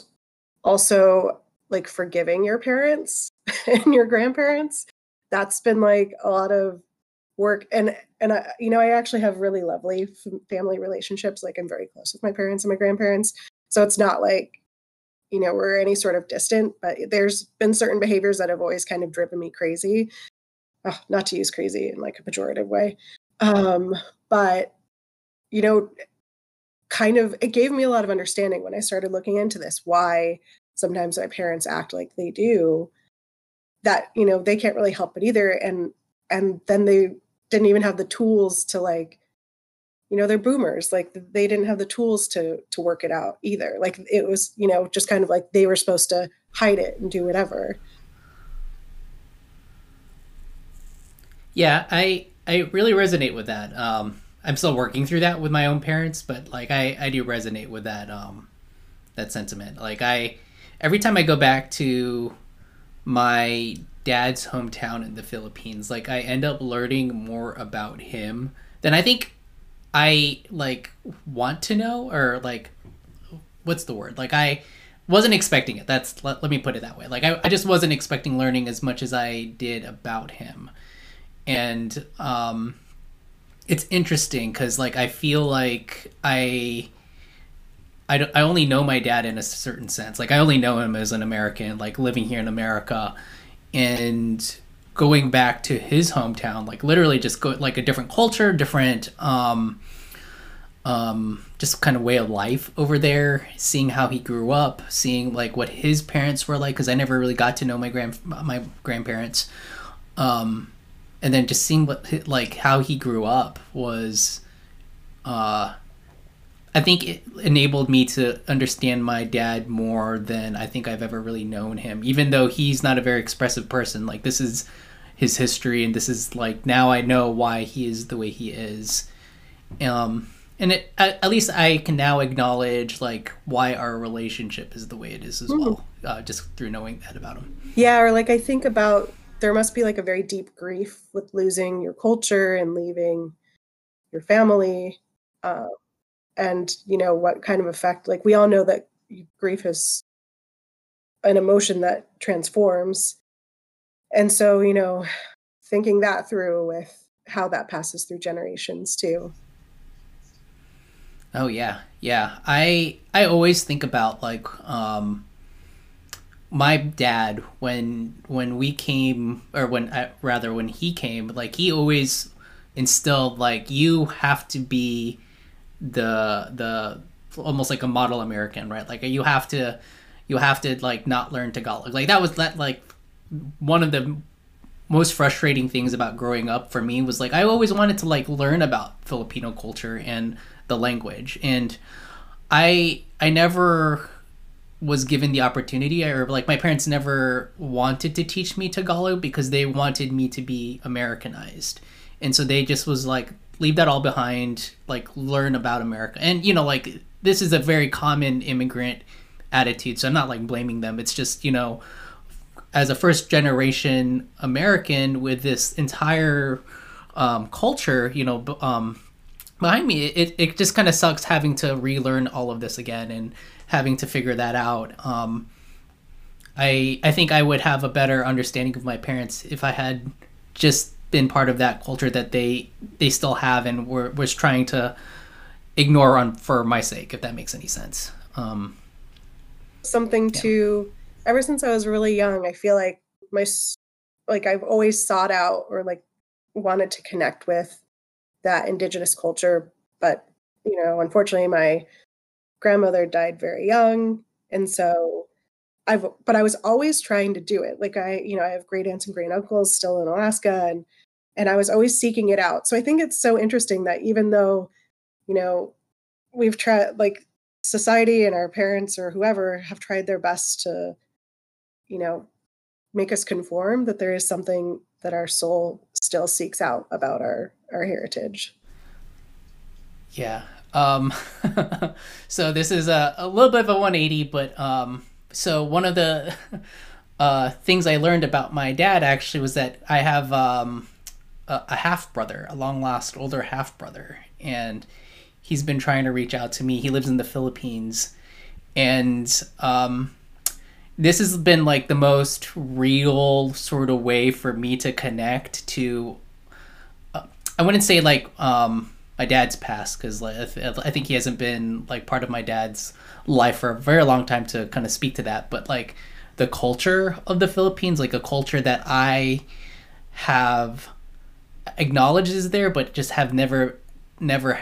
also like forgiving your parents and your grandparents. That's been like a lot of work. And and I, you know, I actually have really lovely f- family relationships. Like I'm very close with my parents and my grandparents. So it's not like, you know, we're any sort of distant, but there's been certain behaviors that have always kind of driven me crazy. Oh, not to use crazy in like a pejorative way. Um, but you know, kind of it gave me a lot of understanding when I started looking into this, why sometimes my parents act like they do, that, you know, they can't really help it either. And and then they didn't even have the tools to like, you know, they're boomers. Like they didn't have the tools to to work it out either. Like it was, you know, just kind of like they were supposed to hide it and do whatever. Yeah, I I really resonate with that. Um, I'm still working through that with my own parents, but like I I do resonate with that um that sentiment. Like I every time I go back to my dad's hometown in the Philippines, like I end up learning more about him than I think I like want to know, or like what's the word? Like I wasn't expecting it. That's let, let me put it that way. Like I, I just wasn't expecting learning as much as I did about him. And um it's interesting cuz like I feel like I I, don't- I only know my dad in a certain sense. Like I only know him as an American, like living here in America, and going back to his hometown, like literally just go like a different culture, different um, um, just kind of way of life over there. Seeing how he grew up, seeing like what his parents were like, because I never really got to know my grand my grandparents, um, and then just seeing what like how he grew up was. Uh, I think it enabled me to understand my dad more than I think I've ever really known him. Even though he's not a very expressive person, like this is his history, and this is like now I know why he is the way he is. Um, and it, at, at least I can now acknowledge like why our relationship is the way it is as Mm. well, uh, just through knowing that about him. Yeah, or like I think about there must be like a very deep grief with losing your culture and leaving your family. Uh, and you know what kind of effect, like we all know that grief is an emotion that transforms, and so you know thinking that through with how that passes through generations too. Oh yeah, yeah. I I always think about like um my dad when when we came, or when uh, rather when he came, like he always instilled like you have to be the the almost like a model American, right? Like you have to you have to like not learn Tagalog. Like that was that like one of the most frustrating things about growing up for me was like I always wanted to like learn about Filipino culture and the language, and I I never was given the opportunity, or like my parents never wanted to teach me Tagalog because they wanted me to be Americanized. And so they just was like leave that all behind, like learn about America. And you know like this is a very common immigrant attitude, so I'm not like blaming them. It's just, you know, as a first generation American with this entire um, culture, you know, um, behind me, it, it just kind of sucks having to relearn all of this again and having to figure that out. Um, I I think I would have a better understanding of my parents if I had just been part of that culture that they they still have and were was trying to ignore on for my sake, if that makes any sense. Um, Something yeah. to ever since I was really young, I feel like my s- like I've always sought out or like wanted to connect with that indigenous culture, but you know unfortunately my grandmother died very young, and so I've but I was always trying to do it. Like I, you know, I have great aunts and great uncles still in Alaska, and and I was always seeking it out. So I think it's so interesting that even though, you know, we've tried like society and our parents or whoever have tried their best to, you know, make us conform, that there is something that our soul still seeks out about our our heritage. Yeah. Um, so this is a, a little bit of a one eighty, but um, so one of the uh, things I learned about my dad actually was that I have um, a, a half brother, a long lost older half brother, and he's been trying to reach out to me. He lives in the Philippines, and um, this has been like the most real sort of way for me to connect to. Uh, I wouldn't say like um, my dad's past, because like, I think he hasn't been like part of my dad's life for a very long time to kind of speak to that. But like the culture of the Philippines, like a culture that I have acknowledged is there, but just have never, never,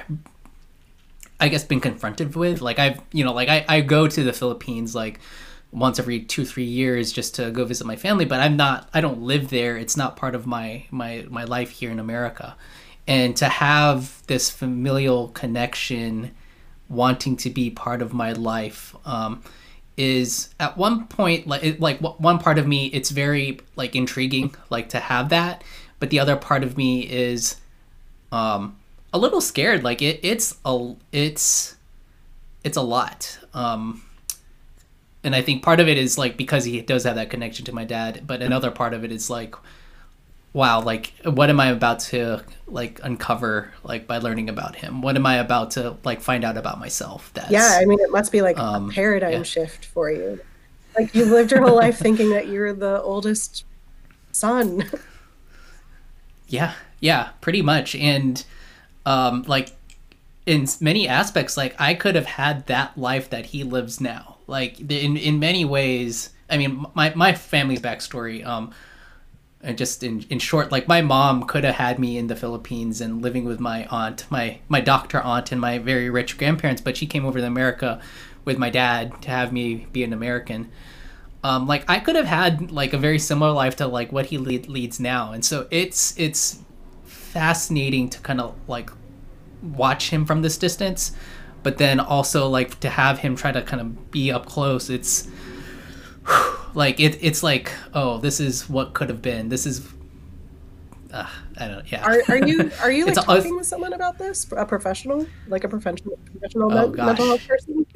I guess, been confronted with. Like I've, you know, like I, I go to the Philippines like once every two three years just to go visit my family, but I'm not I don't live there. It's not part of my my my life here in America. And to have this familial connection wanting to be part of my life um is at one point like it, like one part of me, it's very like intriguing like to have that, but the other part of me is um, a little scared. Like it, it's a, it's, it's a lot. Um, and I think part of it is like because he does have that connection to my dad, but another part of it is like, wow, like what am I about to like uncover like by learning about him? What am I about to like find out about myself? That's, yeah, I mean, it must be like um, a paradigm yeah. shift for you. Like you've lived your whole life thinking that you're the oldest son. Yeah, yeah, pretty much. And um, like in many aspects, like I could have had that life that he lives now. Like in in many ways, I mean, my my family's backstory. Um, and just in in short, like my mom could have had me in the Philippines and living with my aunt, my my doctor aunt, and my very rich grandparents, but she came over to America with my dad to have me be an American. Um, like I could have had like a very similar life to like what he lead, leads now, and so it's it's fascinating to kind of like watch him from this distance, but then also like to have him try to kind of be up close. It's like it it's like, oh, this is what could have been. This is uh, I don't know. Yeah. Are, are you are you like a, talking with someone about this? A professional, like a professional professional oh, men- mental health person?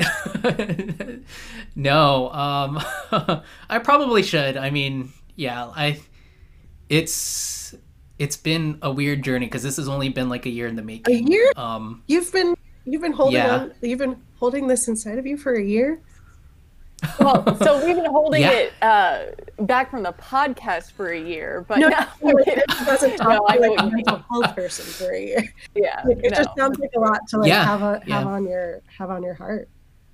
No. Um, I probably should. I mean, yeah. I. It's it's been a weird journey because this has only been like a year in the making. A year? Um, you've been you've been holding yeah. on. You've been holding this inside of you for a year. Well, so we've been holding Yeah. it uh, back from the podcast for a year, but No, now no, it doesn't talk No, I to know like what a you mental mean. health person for a year. yeah, It no. just sounds like a lot to like Yeah, have a, have yeah. on your have on your heart.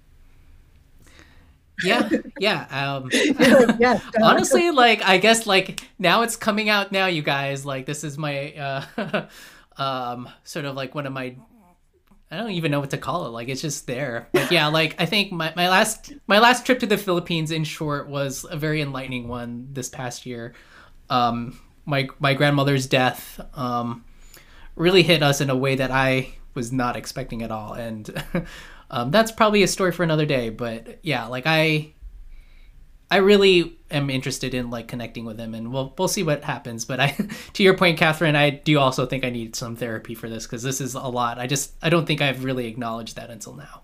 yeah, yeah. Um, You're like, yes, Dad. honestly, like I guess like now it's coming out now, you guys. Like this is my uh, um, sort of like one of my. I don't even know what to call it. Like it's just there. But yeah, like I think my, my last my last trip to the Philippines, in short, was a very enlightening one this past year. Um, my my grandmother's death um, really hit us in a way that I was not expecting at all, and um, that's probably a story for another day. But yeah, like I I really am interested in like connecting with him, and we'll we'll see what happens. But I, to your point, Catherine, I do also think I need some therapy for this because this is a lot. I just I don't think I've really acknowledged that until now.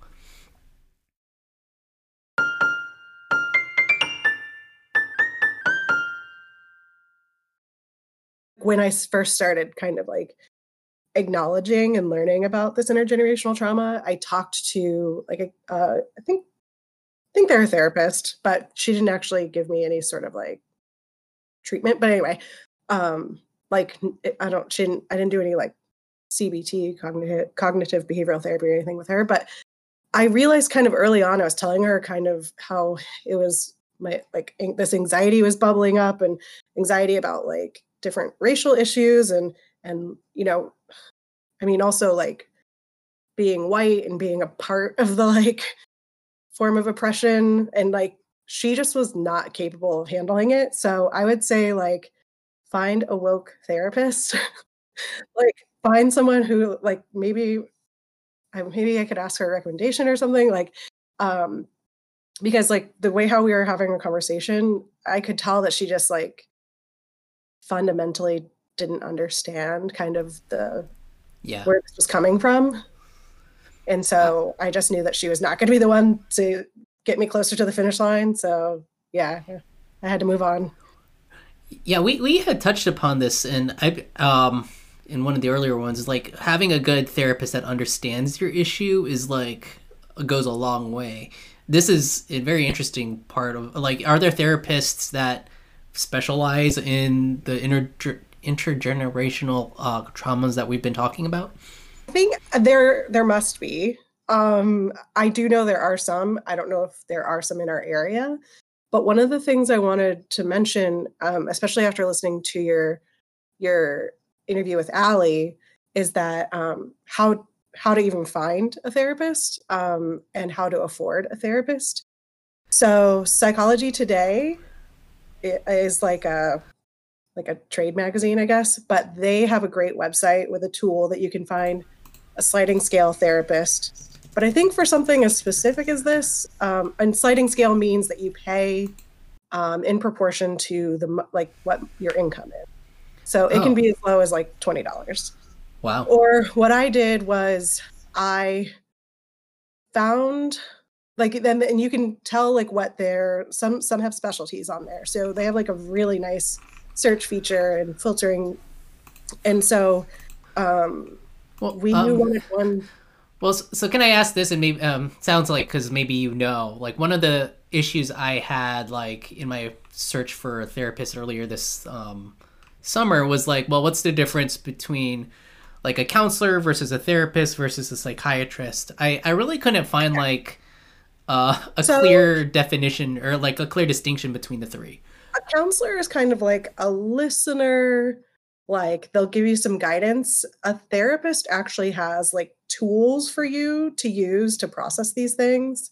When I first started kind of like acknowledging and learning about this intergenerational trauma, I talked to like a uh, I think I think they're a therapist, but she didn't actually give me any sort of like treatment. But anyway, um, like I don't, she didn't, I didn't do any like C B T, cognitive cognitive behavioral therapy or anything with her. But I realized kind of early on, I was telling her kind of how it was my like an- this anxiety was bubbling up, and anxiety about like different racial issues, and and you know, I mean also like being white and being a part of the like form of oppression, and like she just was not capable of handling it. So I would say like find a woke therapist. Like find someone who like maybe I maybe I could ask her a recommendation or something, like um because like the way how we were having a conversation, I could tell that she just like fundamentally didn't understand kind of the Yeah. where this was coming from. And so I just knew that she was not going to be the one to get me closer to the finish line. So yeah, I had to move on. Yeah, we, we had touched upon this, and I um in one of the earlier ones, is like having a good therapist that understands your issue is like goes a long way. This is a very interesting part of like, are there therapists that specialize in the inter intergenerational uh, traumas that we've been talking about? I think there there must be. Um, I do know there are some. I don't know if there are some in our area. But one of the things I wanted to mention, um, especially after listening to your your interview with Allie, is that um, how how to even find a therapist um, and how to afford a therapist. So Psychology Today is like a like a trade magazine, I guess, but they have a great website with a tool that you can find a sliding scale therapist. But I think for something as specific as this, um, and sliding scale means that you pay um, in proportion to the like what your income is. So it Oh. can be as low as like twenty dollars. Wow. Or what I did was I found like then and you can tell like what their some some have specialties on there. So they have like a really nice search feature and filtering. And so um Well, we um, knew wanted one. Well, so, so can I ask this? And maybe um, sounds like because maybe you know, like one of the issues I had, like in my search for a therapist earlier this um, summer, was like, well, what's the difference between like a counselor versus a therapist versus a psychiatrist? I I really couldn't find like uh, a So- clear definition or like a clear distinction between the three. A counselor is kind of like a listener, like they'll give you some guidance. A therapist actually has like tools for you to use to process these things.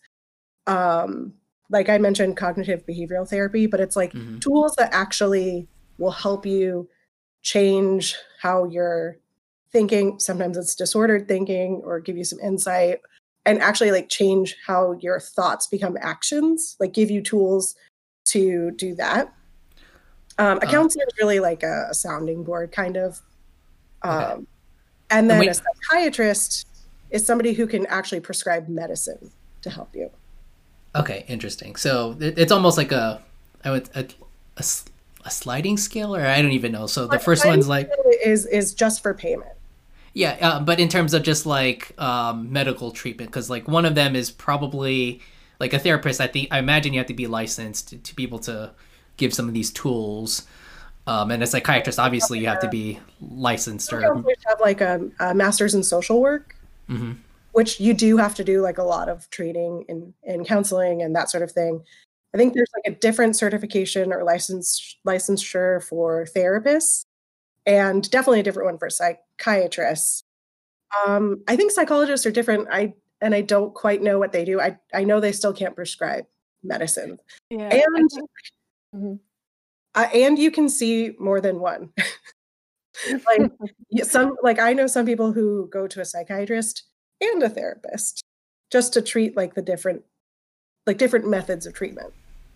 Um, like I mentioned cognitive behavioral therapy, but it's like Mhm. tools that actually will help you change how you're thinking. Sometimes it's disordered thinking or give you some insight and actually like change how your thoughts become actions, like give you tools to do that. Um, a Uh. counselor is really like a, a sounding board kind of. Um, Okay. And And then we- a psychiatrist is somebody who can actually prescribe medicine to help you. Okay, interesting. So it, it's almost like a, I would a, a, s- a sliding scale, or I don't even know. So the first one's like, is is just for payment. yeah, uh, but in terms of just like um, medical treatment, because like one of them is probably like a therapist. I think I imagine you have to be licensed to, to be able to give some of these tools. Um, and a psychiatrist, obviously, you have to be licensed or. Counselors have like a, a master's in social work, Mhm. which you do have to do like a lot of training in, in counseling and that sort of thing. I think there's like a different certification or license licensure for therapists and definitely a different one for psychiatrists. Um, I think psychologists are different. I and I don't quite know what they do. I, I know they still can't prescribe medicine. Yeah. I And think- Mhm. uh, and you can see more than one. Like y- some like I know some people who go to a psychiatrist and a therapist just to treat like the different like different methods of treatment.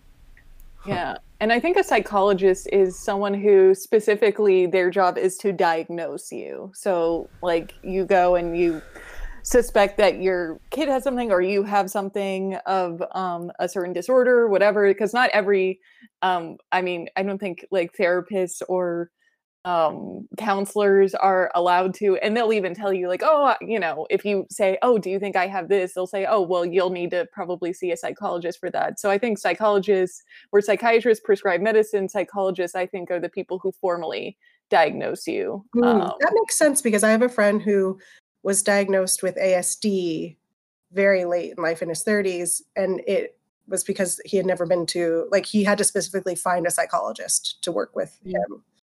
Yeah. And I think a psychologist is someone who specifically their job is to diagnose you. So, like, you go and you suspect that your kid has something or you have something of um, a certain disorder, whatever, because not every, um, I mean, I don't think like therapists or um counselors are allowed to, and they'll even tell you like, oh, you know, if you say, oh, do you think I have this, they'll say, oh, well, you'll need to probably see a psychologist for that. So I think psychologists, where psychiatrists prescribe medicine, psychologists I think are the people who formally diagnose you. Hmm, um, that makes sense because I have a friend who was diagnosed with A S D very late in life in his thirties, and it was because he had never been to like he had to specifically find a psychologist to work with Mm. him.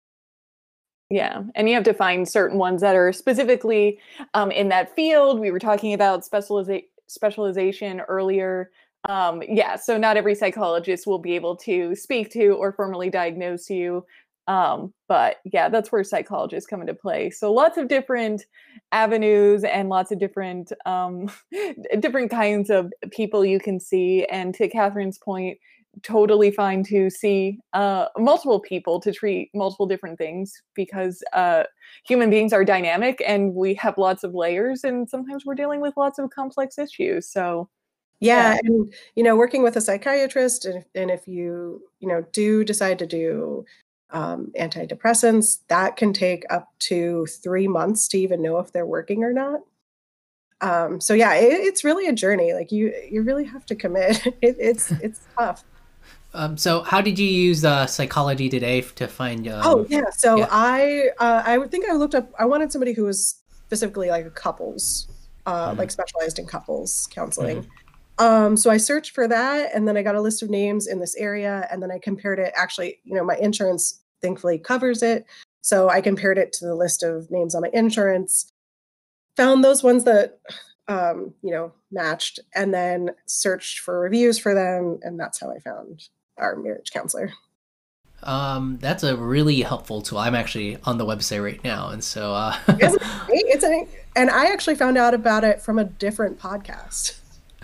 Yeah, and you have to find certain ones that are specifically um, in that field. We were talking about specializa- specialization earlier. Um, yeah, so not every psychologist will be able to speak to or formally diagnose you. Um, but yeah, that's where psychologists come into play. So lots of different avenues and lots of different um, different kinds of people you can see. And to Catherine's point, totally fine to see uh, multiple people to treat multiple different things because uh, human beings are dynamic and we have lots of layers and sometimes we're dealing with lots of complex issues. So Yeah, Yeah. and you know, working with a psychiatrist, and, and if you you know do decide to do um, antidepressants, that can take up to three months to even know if they're working or not. Um, so yeah, it, it's really a journey. Like you, you really have to commit. It, it's it's tough. Um, so how did you use uh, Psychology Today f- to find? Um, Oh yeah, so yeah. I uh, I would think I looked up. I wanted somebody who was specifically like a couples, uh, Mhm. like specialized in couples counseling. Um, so I searched for that, and then I got a list of names in this area, and then I compared it. Actually, you know, my insurance thankfully covers it, so I compared it to the list of names on my insurance. Found those ones that um, you know matched, and then searched for reviews for them, and that's how I found our marriage counselor. Um, that's a really helpful tool. I'm actually on the website right now, and so uh, Isn't it great? It's a, and I actually found out about it from a different podcast.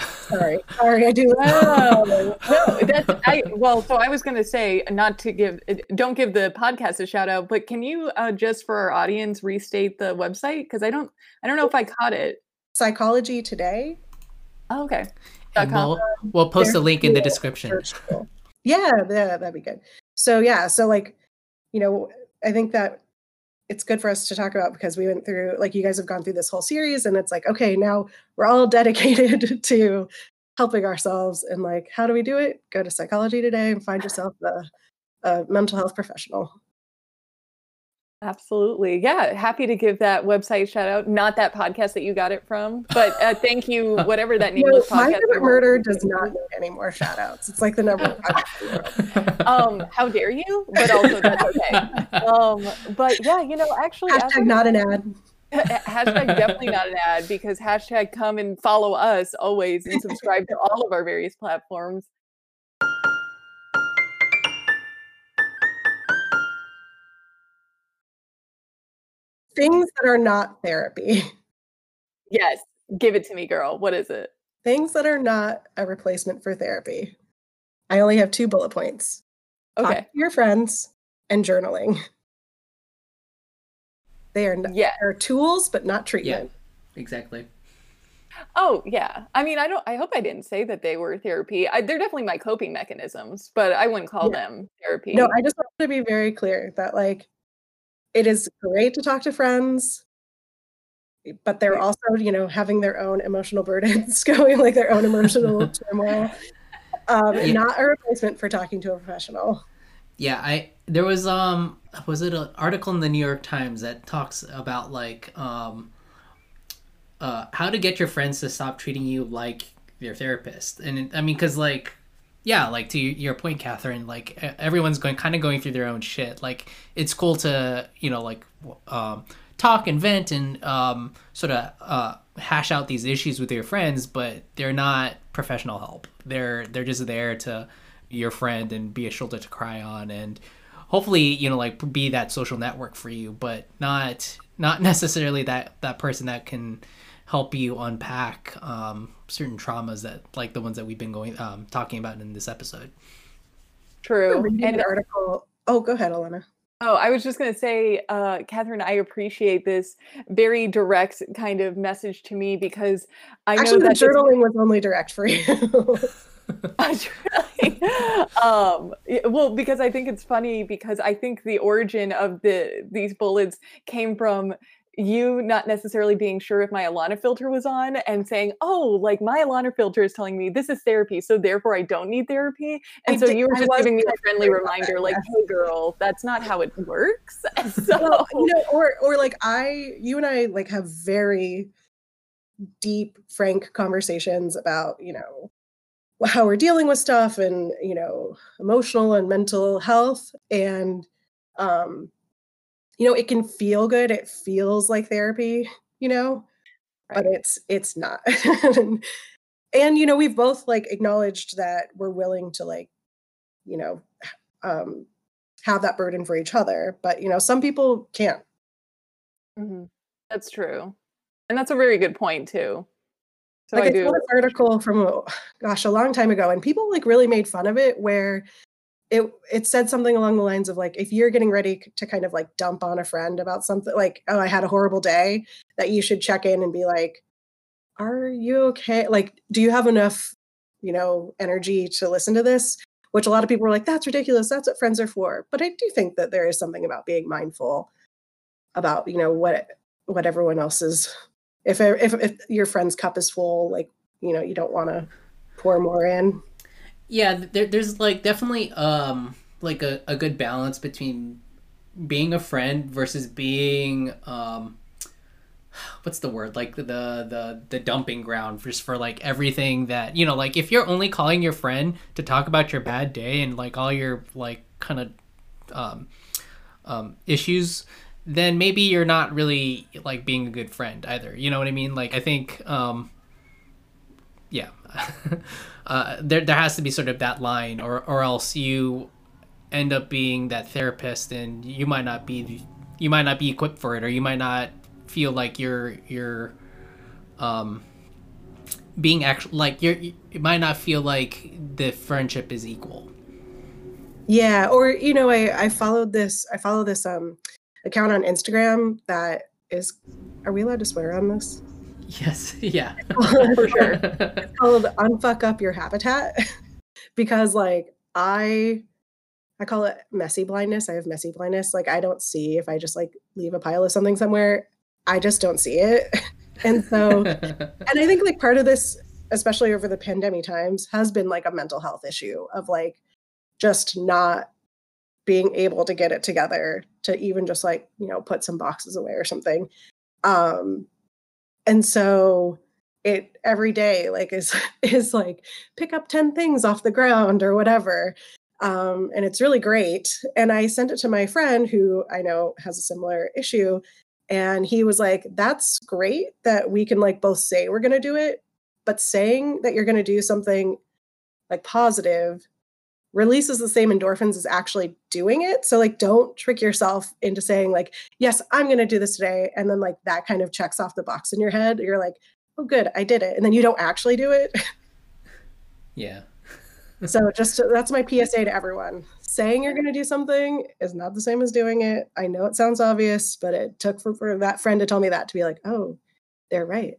Sorry, sorry, I do. Oh, no, that's I. Well, so I was going to say not to give, don't give the podcast a shout out, but can you uh, just for our audience restate the website? Because I don't, I don't know if I caught it. Psychology Today. Oh, okay. And we'll, we'll post a link in the description. Yeah, yeah, that'd be good. So yeah, so like, you know, I think that it's good for us to talk about because we went through, like, you guys have gone through this whole series, and it's like, okay, now we're all dedicated to helping ourselves, and like, how do we do it? Go to Psychology Today and find yourself a, a mental health professional. Absolutely. Yeah. Happy to give that website shout out. Not that podcast that you got it from, but uh, thank you, whatever that nameless no, My podcast. Favorite Murder does not need any more shout outs. It's like the number one podcast in the world. Um, how dare you? But also that's okay. Um, but yeah, you know, actually. Hashtag not an ad. Hashtag definitely not an ad, because hashtag come and follow us always and subscribe to all of our various platforms. Things that are not therapy. Yes. Give it to me, girl. What is it? Things that are not a replacement for therapy. I only have two bullet points. Okay. Talk to your friends and journaling. They are, not, yeah. They're tools, but not treatment. Yeah, exactly. Oh, yeah. I mean, I don't, I hope I didn't say that they were therapy. I, they're definitely my coping mechanisms, but I wouldn't call yeah. them therapy. No, I just want to be very clear that, like, it is great to talk to friends, but they're also, you know, having their own emotional burdens going, like their own emotional turmoil. Um, yeah. Not a replacement for talking to a professional. Yeah, I there was um was it an article in the New York Times that talks about like um uh how to get your friends to stop treating you like your therapist. And it, I mean, because like yeah, like to your point, Catherine, like everyone's going kind of going through their own shit. Like it's cool to, you know, like um, talk and vent and um, sort of uh, hash out these issues with your friends, but they're not professional help. They're they're just there to be your friend and be a shoulder to cry on, and hopefully, you know, like be that social network for you, but not not necessarily that that person that can help you unpack um, certain traumas that, like the ones that we've been going um, talking about in this episode. True. And an article. Oh, go ahead, Elena. Oh, I was just going to say, uh, Catherine, I appreciate this very direct kind of message to me, because I Actually, know that the journaling was only direct for you. um, well, because I think it's funny, because I think the origin of the these bullets came from you not necessarily being sure if my Alana filter was on and saying, oh, like my Alana filter is telling me this is therapy, so therefore I don't need therapy. And I so did, you were just giving me a friendly reminder, that, like, yes. Hey girl, that's not how it works. So well, you know, or or like I you and I like have very deep, frank conversations about, you know, how we're dealing with stuff and, you know, emotional and mental health. And um you know, it can feel good. It feels like therapy, you know, right. But it's it's not. and, and, you know, we've both like acknowledged that we're willing to like, you know, um, have that burden for each other. But, you know, some people can't. Mm-hmm. That's true. And that's a very good point, too. So like I, I do. saw this article from, gosh, a long time ago, and people like really made fun of it, where It it said something along the lines of like, if you're getting ready to kind of like dump on a friend about something like, oh, I had a horrible day, that you should check in and be like, are you okay? Like, do you have enough, you know, energy to listen to this? Which a lot of people were like, that's ridiculous. That's what friends are for. But I do think that there is something about being mindful about, you know, what what everyone else is. If if if your friend's cup is full, like, you know, you don't want to pour more in. Yeah, there, there's like definitely um like a, a good balance between being a friend versus being um what's the word, like the the the dumping ground just for like everything that, you know, like if you're only calling your friend to talk about your bad day and like all your like kind of um um issues, then maybe you're not really like being a good friend either, you know what I mean? Like I think um yeah uh, there there has to be sort of that line, or or else you end up being that therapist, and you might not be you might not be equipped for it, or you might not feel like you're you're um being actually like you're it might not feel like the friendship is equal. Yeah, or you know, I I followed this I follow this um account on Instagram that is, are we allowed to swear on this? Yes, yeah. For sure. It's called Unfuck Up Your Habitat because like I I call it messy blindness. I have messy blindness. Like I don't see if I just like leave a pile of something somewhere, I just don't see it. And so and I think like part of this, especially over the pandemic times, has been like a mental health issue of like just not being able to get it together to even just like, you know, put some boxes away or something. Um, and so it every day like is is like pick up ten things off the ground or whatever. Um, and it's really great. And I sent it to my friend who I know has a similar issue. And he was like, that's great that we can like both say we're going to do it, but saying that you're going to do something like positive releases the same endorphins as actually doing it. So like, don't trick yourself into saying like, yes, I'm going to do this today. And then like that kind of checks off the box in your head. You're like, oh, good, I did it. And then you don't actually do it. Yeah. So just to, that's my P S A to everyone. Saying you're going to do something is not the same as doing it. I know it sounds obvious, but it took for, for that friend to tell me that to be like, oh, they're right.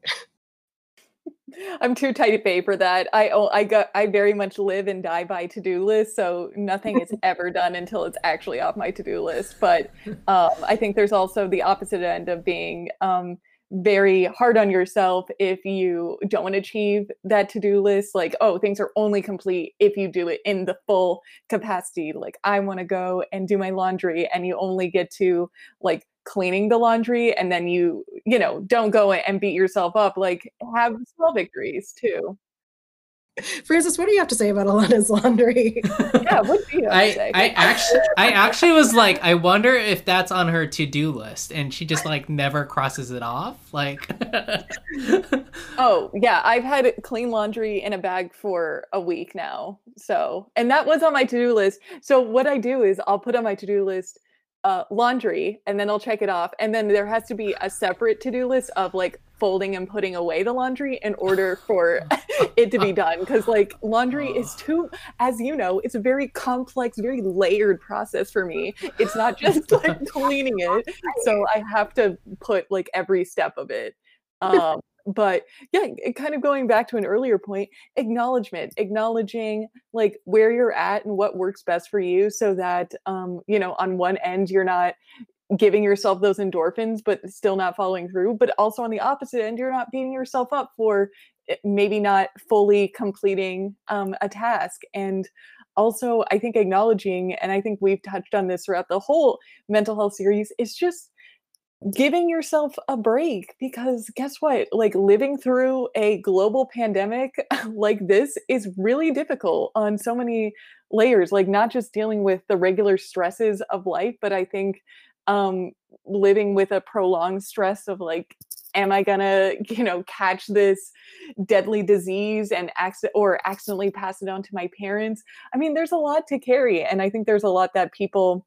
I'm too type A for that. I oh, I got I very much live and die by to-do lists, so nothing is ever done until it's actually off my to-do list. But um, I think there's also the opposite end of being um, very hard on yourself if you don't achieve that to-do list. Like, oh, things are only complete if you do it in the full capacity. Like, I want to go and do my laundry, and you only get to like cleaning the laundry, and then you you know don't go and beat yourself up. Like, have small victories too. Francis, what do you have to say about Alana's laundry? Yeah, what do you have I, to say? I actually I actually was like, I wonder if that's on her to-do list and she just like never crosses it off. Like Oh, yeah, I've had clean laundry in a bag for a week now. So, and that was on my to-do list. So what I do is I'll put on my to-do list uh, laundry, and then I'll check it off. And then there has to be a separate to-do list of like folding and putting away the laundry in order for it to be done. Because like laundry is too, as you know, it's a very complex, very layered process for me. It's not just like cleaning it. So I have to put like every step of it. Um, but yeah, it kind of going back to an earlier point, acknowledgement, acknowledging like where you're at and what works best for you, so that um, you know, on one end you're not giving yourself those endorphins but still not following through, but also on the opposite end you're not beating yourself up for maybe not fully completing um, a task. And also I think acknowledging, and I think we've touched on this throughout the whole mental health series, is just giving yourself a break. Because guess what, like living through a global pandemic like this is really difficult on so many layers, like not just dealing with the regular stresses of life, but I think um living with a prolonged stress of like, am I gonna, you know, catch this deadly disease and accident or accidentally pass it on to my parents? I mean, there's a lot to carry, and I think there's a lot that people,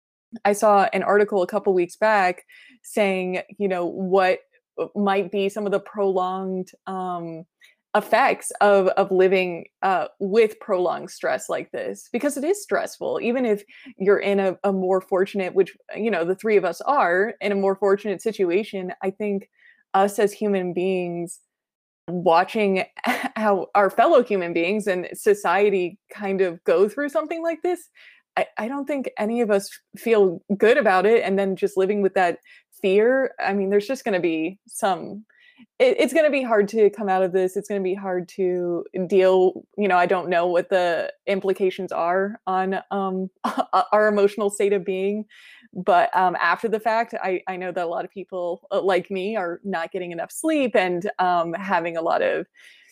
I saw an article a couple weeks back saying, you know, what might be some of the prolonged um, effects of of living uh, with prolonged stress like this, because it is stressful. Even if you're in a, a more fortunate, which, you know, the three of us are in a more fortunate situation, I think us as human beings watching how our fellow human beings and society kind of go through something like this, I, I don't think any of us feel good about it. And then just living with that fear, I mean, there's just going to be some, it, it's going to be hard to come out of this. It's going to be hard to deal. You know, I don't know what the implications are on um, our emotional state of being. But um, after the fact, I, I know that a lot of people uh, like me are not getting enough sleep and um, having a lot of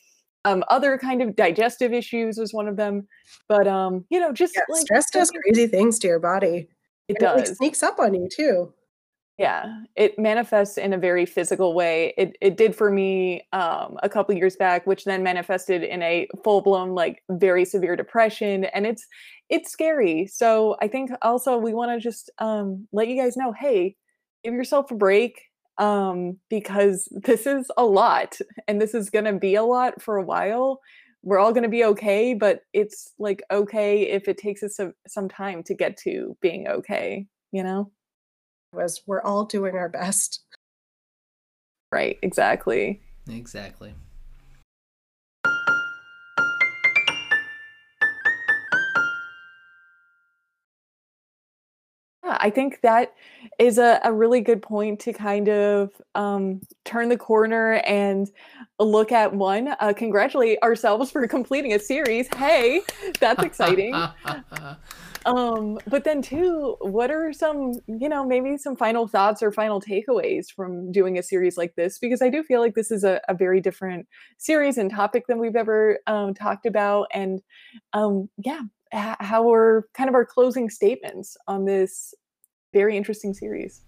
Um, other kind of digestive issues was one of them. But, um, you know, just Yeah, like stress does crazy things to your body. it And it like does. sneaks up on you too. Yeah, it manifests in a very physical way. It it did for me um, a couple years back, which then manifested in a full blown, like very severe depression, and it's it's scary. So I think also we want to just um, let you guys know, hey, give yourself a break. um, because this is a lot, and this is gonna be a lot for a while. We're all gonna be okay, but it's like okay if it takes us some some time to get to being okay, you know? Was we're all doing our best. Right, exactly. Exactly. Yeah, I think that is a, a really good point to kind of um, turn the corner and look at one, uh, congratulate ourselves for completing a series. Hey, that's exciting. Um, but then two, what are some, you know, maybe some final thoughts or final takeaways from doing a series like this? Because I do feel like this is a, a very different series and topic than we've ever um, talked about. And um, yeah, h- how are kind of our closing statements on this very interesting series?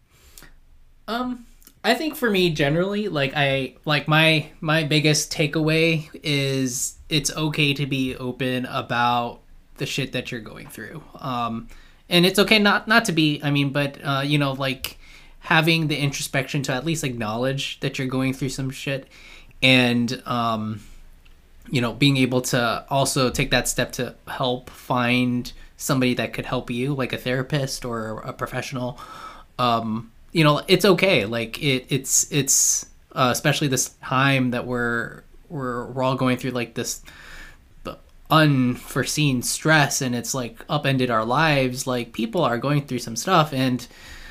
Um, I think for me generally, like I like my my biggest takeaway is it's okay to be open about the shit that you're going through. Um, and it's okay not not to be. I mean, but uh, you know, like having the introspection to at least acknowledge that you're going through some shit, and um, you know, being able to also take that step to help find somebody that could help you, like a therapist or a professional. Um, you know, it's okay. Like it, it's it's uh, especially this time that we're we're we're all going through like this unforeseen stress, and it's like upended our lives. Like people are going through some stuff, and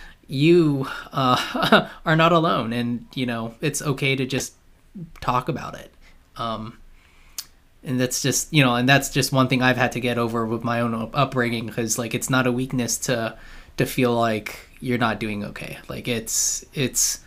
you uh, are not alone. And you know, it's okay to just talk about it. Um, and that's just you know, and that's just one thing I've had to get over with my own upbringing, because like it's not a weakness to to feel like you're not doing okay. Like it's it's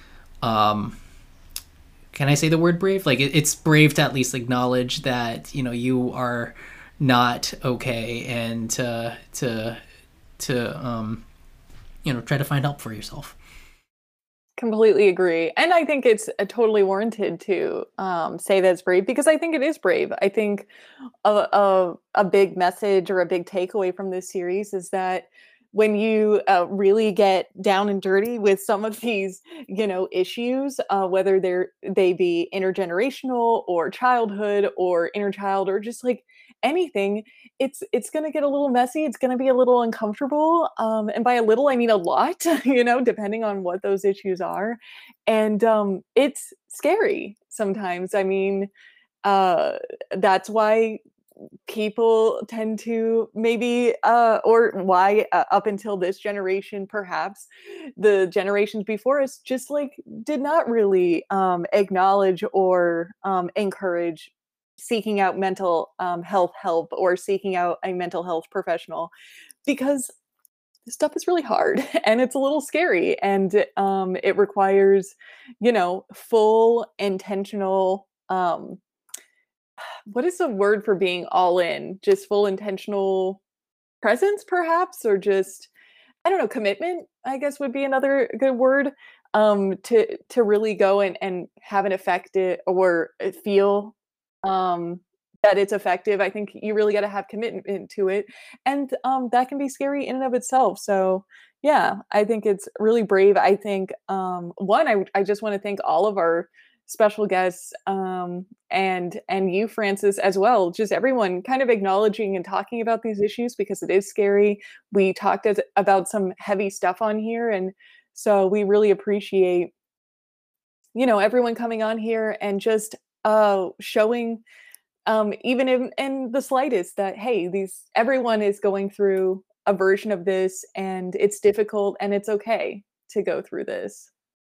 um can I say the word brave? Like it, it's brave to at least acknowledge that you know you are not okay, and to to to um you know try to find help for yourself. Completely agree. And I think it's uh, totally warranted to um, say that it's brave, because I think it is brave. I think a, a, a big message or a big takeaway from this series is that when you uh, really get down and dirty with some of these, you know, issues, uh, whether they're they be intergenerational or childhood or inner child or just like anything, it's it's going to get a little messy. It's going to be a little uncomfortable, um, and by a little I mean a lot, you know, depending on what those issues are, and um, it's scary sometimes. I mean, uh, that's why people tend to maybe uh or why uh, up until this generation, perhaps the generations before us just like did not really um acknowledge or um encourage seeking out mental um health help or seeking out a mental health professional, because this stuff is really hard and it's a little scary, and um it requires, you know, full intentional um what is the word for being all in? Just full intentional presence, perhaps, or just I don't know, commitment, I guess would be another good word. Um, to to really go and and have an effect it or uh, feel um that it's effective. I think you really got to have commitment to it. And um that can be scary in and of itself. So yeah, I think it's really brave. I think um one, I I just want to thank all of our special guests um and and you, Francis, as well, just everyone kind of acknowledging and talking about these issues, because it is scary. We talked as, about some heavy stuff on here, and so we really appreciate, you know, everyone coming on here and just uh showing um even in, in the slightest that hey, these everyone is going through a version of this, and it's difficult and it's okay to go through this.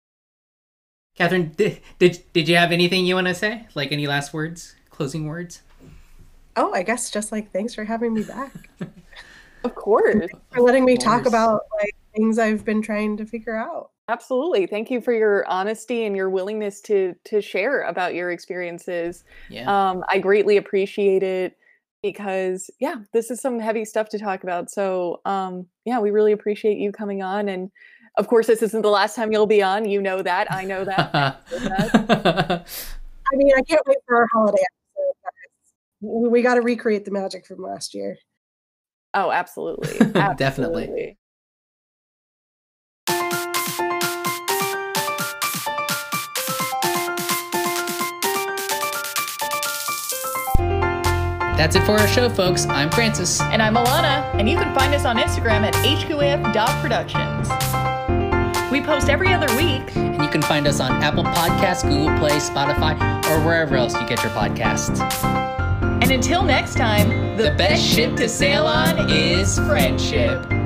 Catherine, did, did did you have anything you want to say? Like any last words, closing words? Oh, I guess just like thanks for having me back. Of course. For letting me talk about like things I've been trying to figure out. Absolutely. Thank you for your honesty and your willingness to to share about your experiences. Yeah. Um, I greatly appreciate it, because yeah, this is some heavy stuff to talk about. So um, yeah, we really appreciate you coming on. And of course, this isn't the last time you'll be on. You know that. I know that. I know that. I mean, I can't wait for our holiday episode, guys. We, we got to recreate the magic from last year. Oh, absolutely. Definitely. Absolutely. That's it for our show, folks. I'm Francis. And I'm Alana, and you can find us on Instagram at H Q A F dot productions. We post every other week. And you can find us on Apple Podcasts, Google Play, Spotify, or wherever else you get your podcasts. And until next time, The best ship to sail on is friendship.